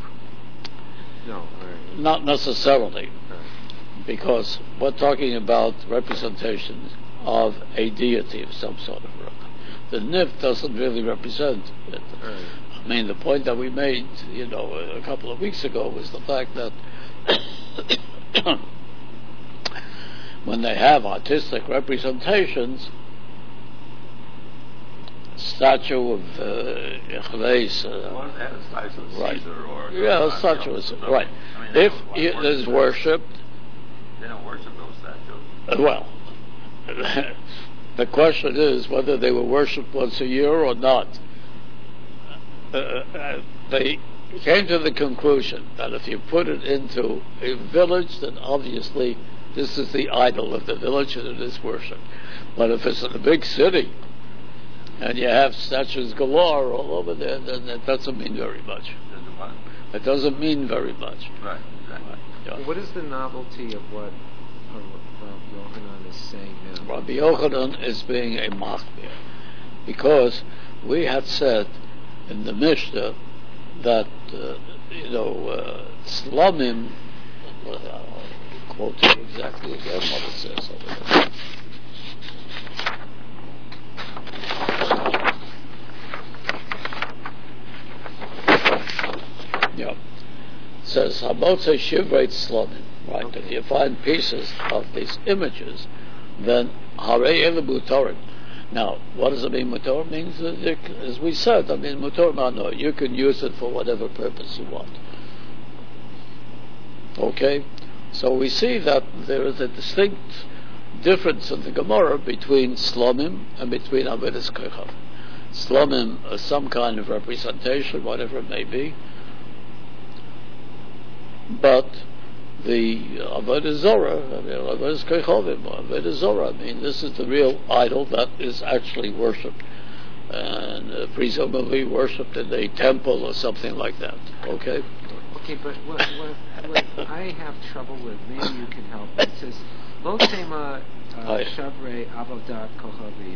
D: No, all right.
A: not necessarily,
D: All right.
A: because we're talking about representations of a deity of some sort of other. The nymph doesn't really represent it.
D: All right.
A: I mean, the point that we made, you know, a couple of weeks ago was the fact that when they have artistic representations, statue of Ichves, uh,
B: One had a size of
A: right.
B: Caesar or...
A: yeah,
B: or
A: statue is,
B: something.
A: right.
B: I mean, they
A: If
B: don't
A: it
B: worship
A: is
B: that.
A: worshipped,
B: They don't worship those statues.
A: uh, well, the question is whether they were worshipped once a year or not. Uh, uh, they came to the conclusion that if you put it into a village, then obviously this is the idol of the village and it is worshipped. But if it's in a big city and you have statues galore all over there, then that doesn't mean very much.
B: There's a one.
A: It doesn't mean very much.
B: Right, exactly.
A: Yeah.
D: What is the novelty of what uh, Rabbi Yochanan is saying now?
A: Rabbi Yochanan is being a machmir, because we had said in the Mishnah that uh, you know uh, slumim. I'll quote it exactly again what it says over there. Yeah, it says Hamotze Shivreit Slomim. Right,
D: Okay.
A: if you find pieces of these images, then Harei Ele Mutorim. Now, what does it mean, Mutor? It means, that you c- as we said, I mean, Mutor Mano, you can use it for whatever purpose you want. Okay? So we see that there is a distinct difference in the Gemara between slomim and between avodas kochav. Slomim is some kind of representation, whatever it may be, but the avodah zora, I mean, avodas kochavim, avodah zora, I mean, this is the real idol that is actually worshipped, and uh, presumably worshipped in a temple or something like that. Okay.
D: Okay, but what, what, what I have trouble with, maybe you can help. It says, Lo tema shavrei avodat kochavim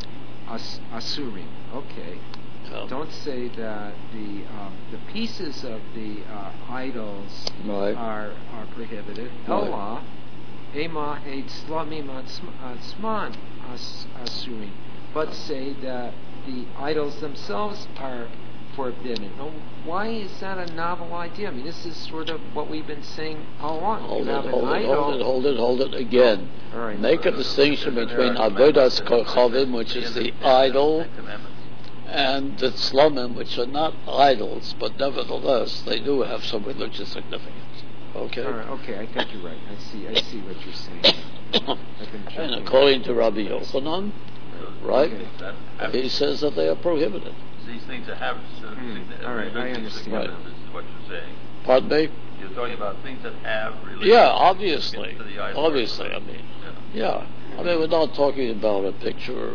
D: asurim. Okay.
A: Yeah.
D: Don't say that the um, the pieces of the uh, idols
A: Right.
D: are are prohibited.
A: Right.
D: Ella, ema heid slamim atzman asurim. But say that the idols themselves are forbidden. Now, why is that a novel idea? I mean, this is sort of what we've been saying all along.
A: Hold
D: you
A: it,
D: have an
A: hold it,
D: idol.
A: hold it, hold it, hold it again.
D: All right.
A: Make a distinction between avodas kochavim, which is the idol, and the slomim, which are not idols, but nevertheless they do have some religious significance. Okay.
D: All right, okay, I think you're right. I see. I see what you're saying. I've been
A: And
D: jumping.
A: according to Rabbi Yochanan, right,
D: Okay.
A: he says that they are prohibited.
B: These things that have certain
D: Hmm,
B: things that
D: all right,
B: have
D: I
B: religious
D: understand.
B: significance is what you're saying.
A: Pardon me?
B: You're talking about things that have religious
A: Yeah, obviously,
B: significance to the idol.
A: obviously. I mean,
B: Yeah.
A: yeah. I mean, we're not talking about a picture,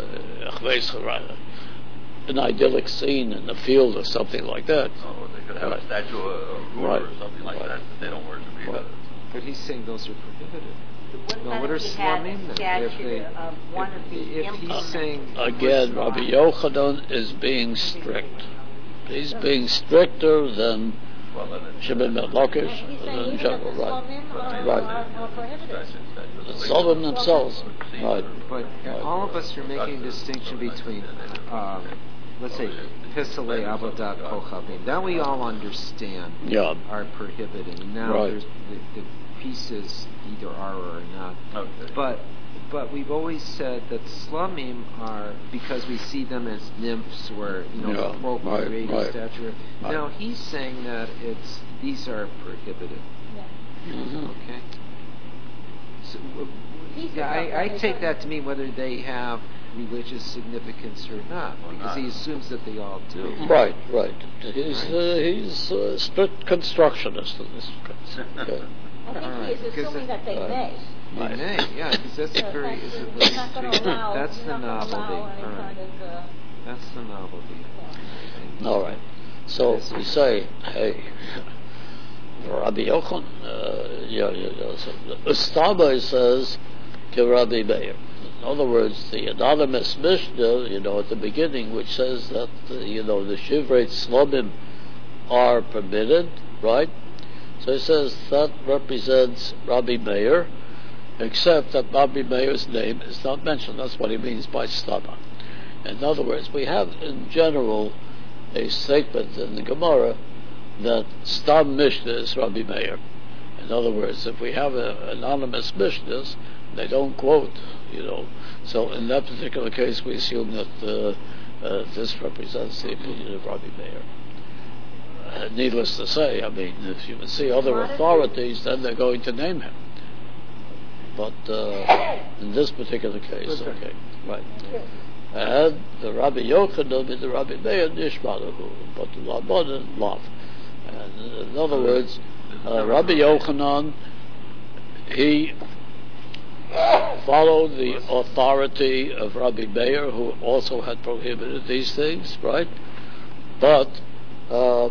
A: uh, an idyllic scene in the field or something like that.
B: Oh, they could have
A: Right.
B: a statue of Buddha
A: Right.
B: or something like
A: Right.
B: that, but they don't worship either.
A: Right.
D: But he's saying those are prohibited.
C: What
D: No,
C: about
D: what are
C: if you had
D: slumim
C: a
D: then? If
C: statue
D: they-
C: of one
D: if-
C: of the
D: if he's
C: implements?
D: saying-
A: Again, Rabbi Yochanan is being strict. He's being stricter than
B: Well, then it's
A: Shimon ben Lakish,
C: He's saying
A: than
C: even
A: general,
C: if the
A: right?
C: slumim are,
A: Right.
C: are, are prohibited.
A: The Solomon themselves, right?
D: But
A: Right.
D: all of us are making a distinction between, um, let's say, Pisalei Avodat Kochavim. That we all understand
A: Yeah,
D: are prohibited. And now
A: Right.
D: there's the, the pieces either are or are not.
B: Okay.
D: But but we've always said that slumim are, because we see them as nymphs or, you know,
A: Yeah,
D: appropriating
A: right, right.
D: stature.
A: Right.
D: Now he's saying that it's these are prohibited.
C: Yeah.
A: Mhm.
D: Okay. So, w-
C: Pieces
D: yeah,
C: of
D: I, I
C: what
D: take
C: they-
D: that to mean whether they have religious significance or not,
B: Or
D: because he
B: not.
D: assumes that they all do.
A: Right, right. He's uh, he's a strict constructionist in this case. Okay.
C: I think
D: All right,
C: he is
D: because
C: assuming
D: it-
C: that they
A: Right.
C: may.
D: They
A: Right.
D: may, yeah, because that's
C: So
D: a very,
C: that's-
D: is a
C: He's not going to allow,
D: that's
C: he's
D: the
C: not going to
D: novelty.
C: allow any
D: All right.
C: kind of, uh,
D: That's the novelty.
C: yeah.
A: All right. So we say, hey, Rabbi Yochanan, uh, yeah, yeah, yeah. So Ustaba says, to Rabbi Meir. In other words, the anonymous Mishnah, you know, at the beginning, which says that, uh, you know, the Shivrei Slomim are permitted, right? So he says that represents Rabbi Meir, except that Rabbi Meir's name is not mentioned. That's what he means by Stama. In other words, we have in general a statement in the Gemara that Stam Mishnah is Rabbi Meir. In other words, if we have a, anonymous Mishnahs, they don't quote, you know. So in that particular case, we assume that uh, uh, this represents the opinion of Rabbi Meir. Uh, needless to say, I mean, if you see other authorities, then they're going to name him. But uh, in this particular case, okay, right. And the Rabbi Yochanan and the Rabbi Meir Nishmalahu, but the Labanan love. And in other words, uh, Rabbi Yochanan, he followed the authority of Rabbi Meir, who also had prohibited these things, right? But uh,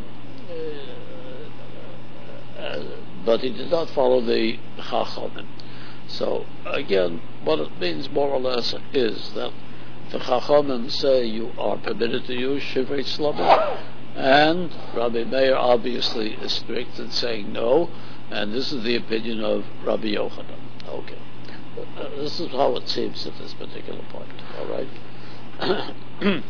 A: uh, but he did not follow the Chachamim. So again, what it means more or less is that the Chachamim say you are permitted to use Shivrei Slomim, and Rabbi Meir obviously is strict in saying no, and this is the opinion of Rabbi Yochanan. Okay. Uh, this is how it seems at this particular point, all right?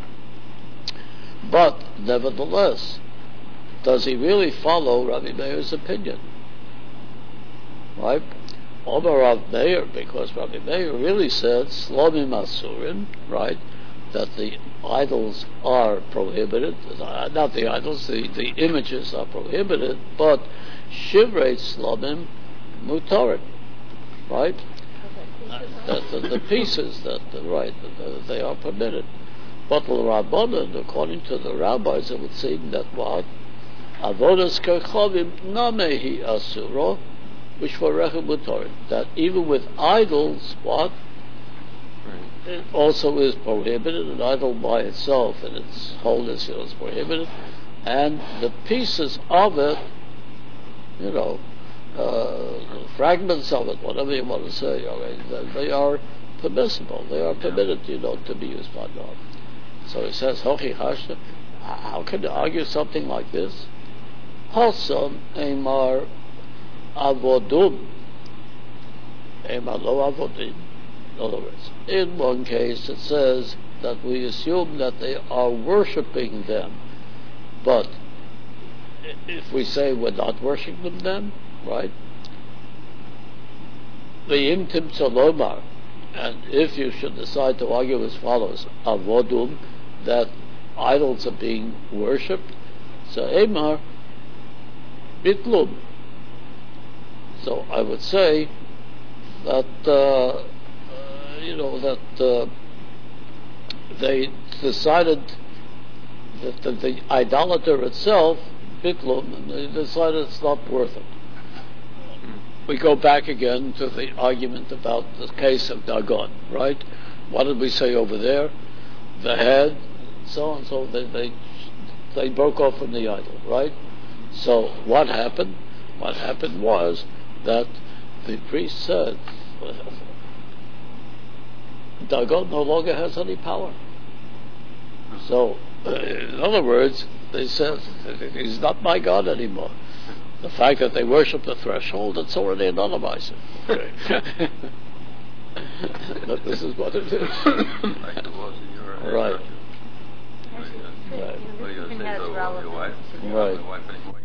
A: But, nevertheless, does he really follow Rabbi Meir's opinion? Right? Omer Rav Meir, because Rabbi Meir really said, Slomim Asurim, right? That the idols are prohibited, not the idols, the, the images are prohibited, but Shivrei Slomim Mutarim, right? that the, the pieces that right that they are permitted. But the Rabbanan, according to the rabbis, it would seem that what avodas kechavim namehi asuro, which for rechibutorim, that even with idols, what it also is prohibited. An idol by itself in its wholeness, you know, is prohibited, and the pieces of it, you know, uh, fragments of it, whatever you want to say, okay, they are permissible. They are permitted, you know, to be used by God. So he says, Hochi Hashta, how can you argue something like this? Hasam Eimar Avodum Eimar Lo Avodim. In other words, in one case it says that we assume that they are worshipping them, but if we say we're not worshipping them, right? The Imtim Tzalomar, and if you should decide to argue as follows, Avodum, that idols are being worshipped, so Emar Bitlum. So I would say that uh, uh, you know that uh, they decided that the, the idolater itself, Bitlum, and they decided it's not worth it. We go back again to the argument about the case of Dagon, right? What did we say over there? The head, so and so. They they they broke off from the idol, right? So what happened? What happened was that the priest said, Dagon no longer has any power. So, uh, in other words, they said he's not my God anymore. The fact that they worship the threshold, it's already anonymized. Okay. But this is what it is.
B: Like it was in your
A: right.
B: What are you going to say to your wife?
A: Right.
B: Your wife anymore?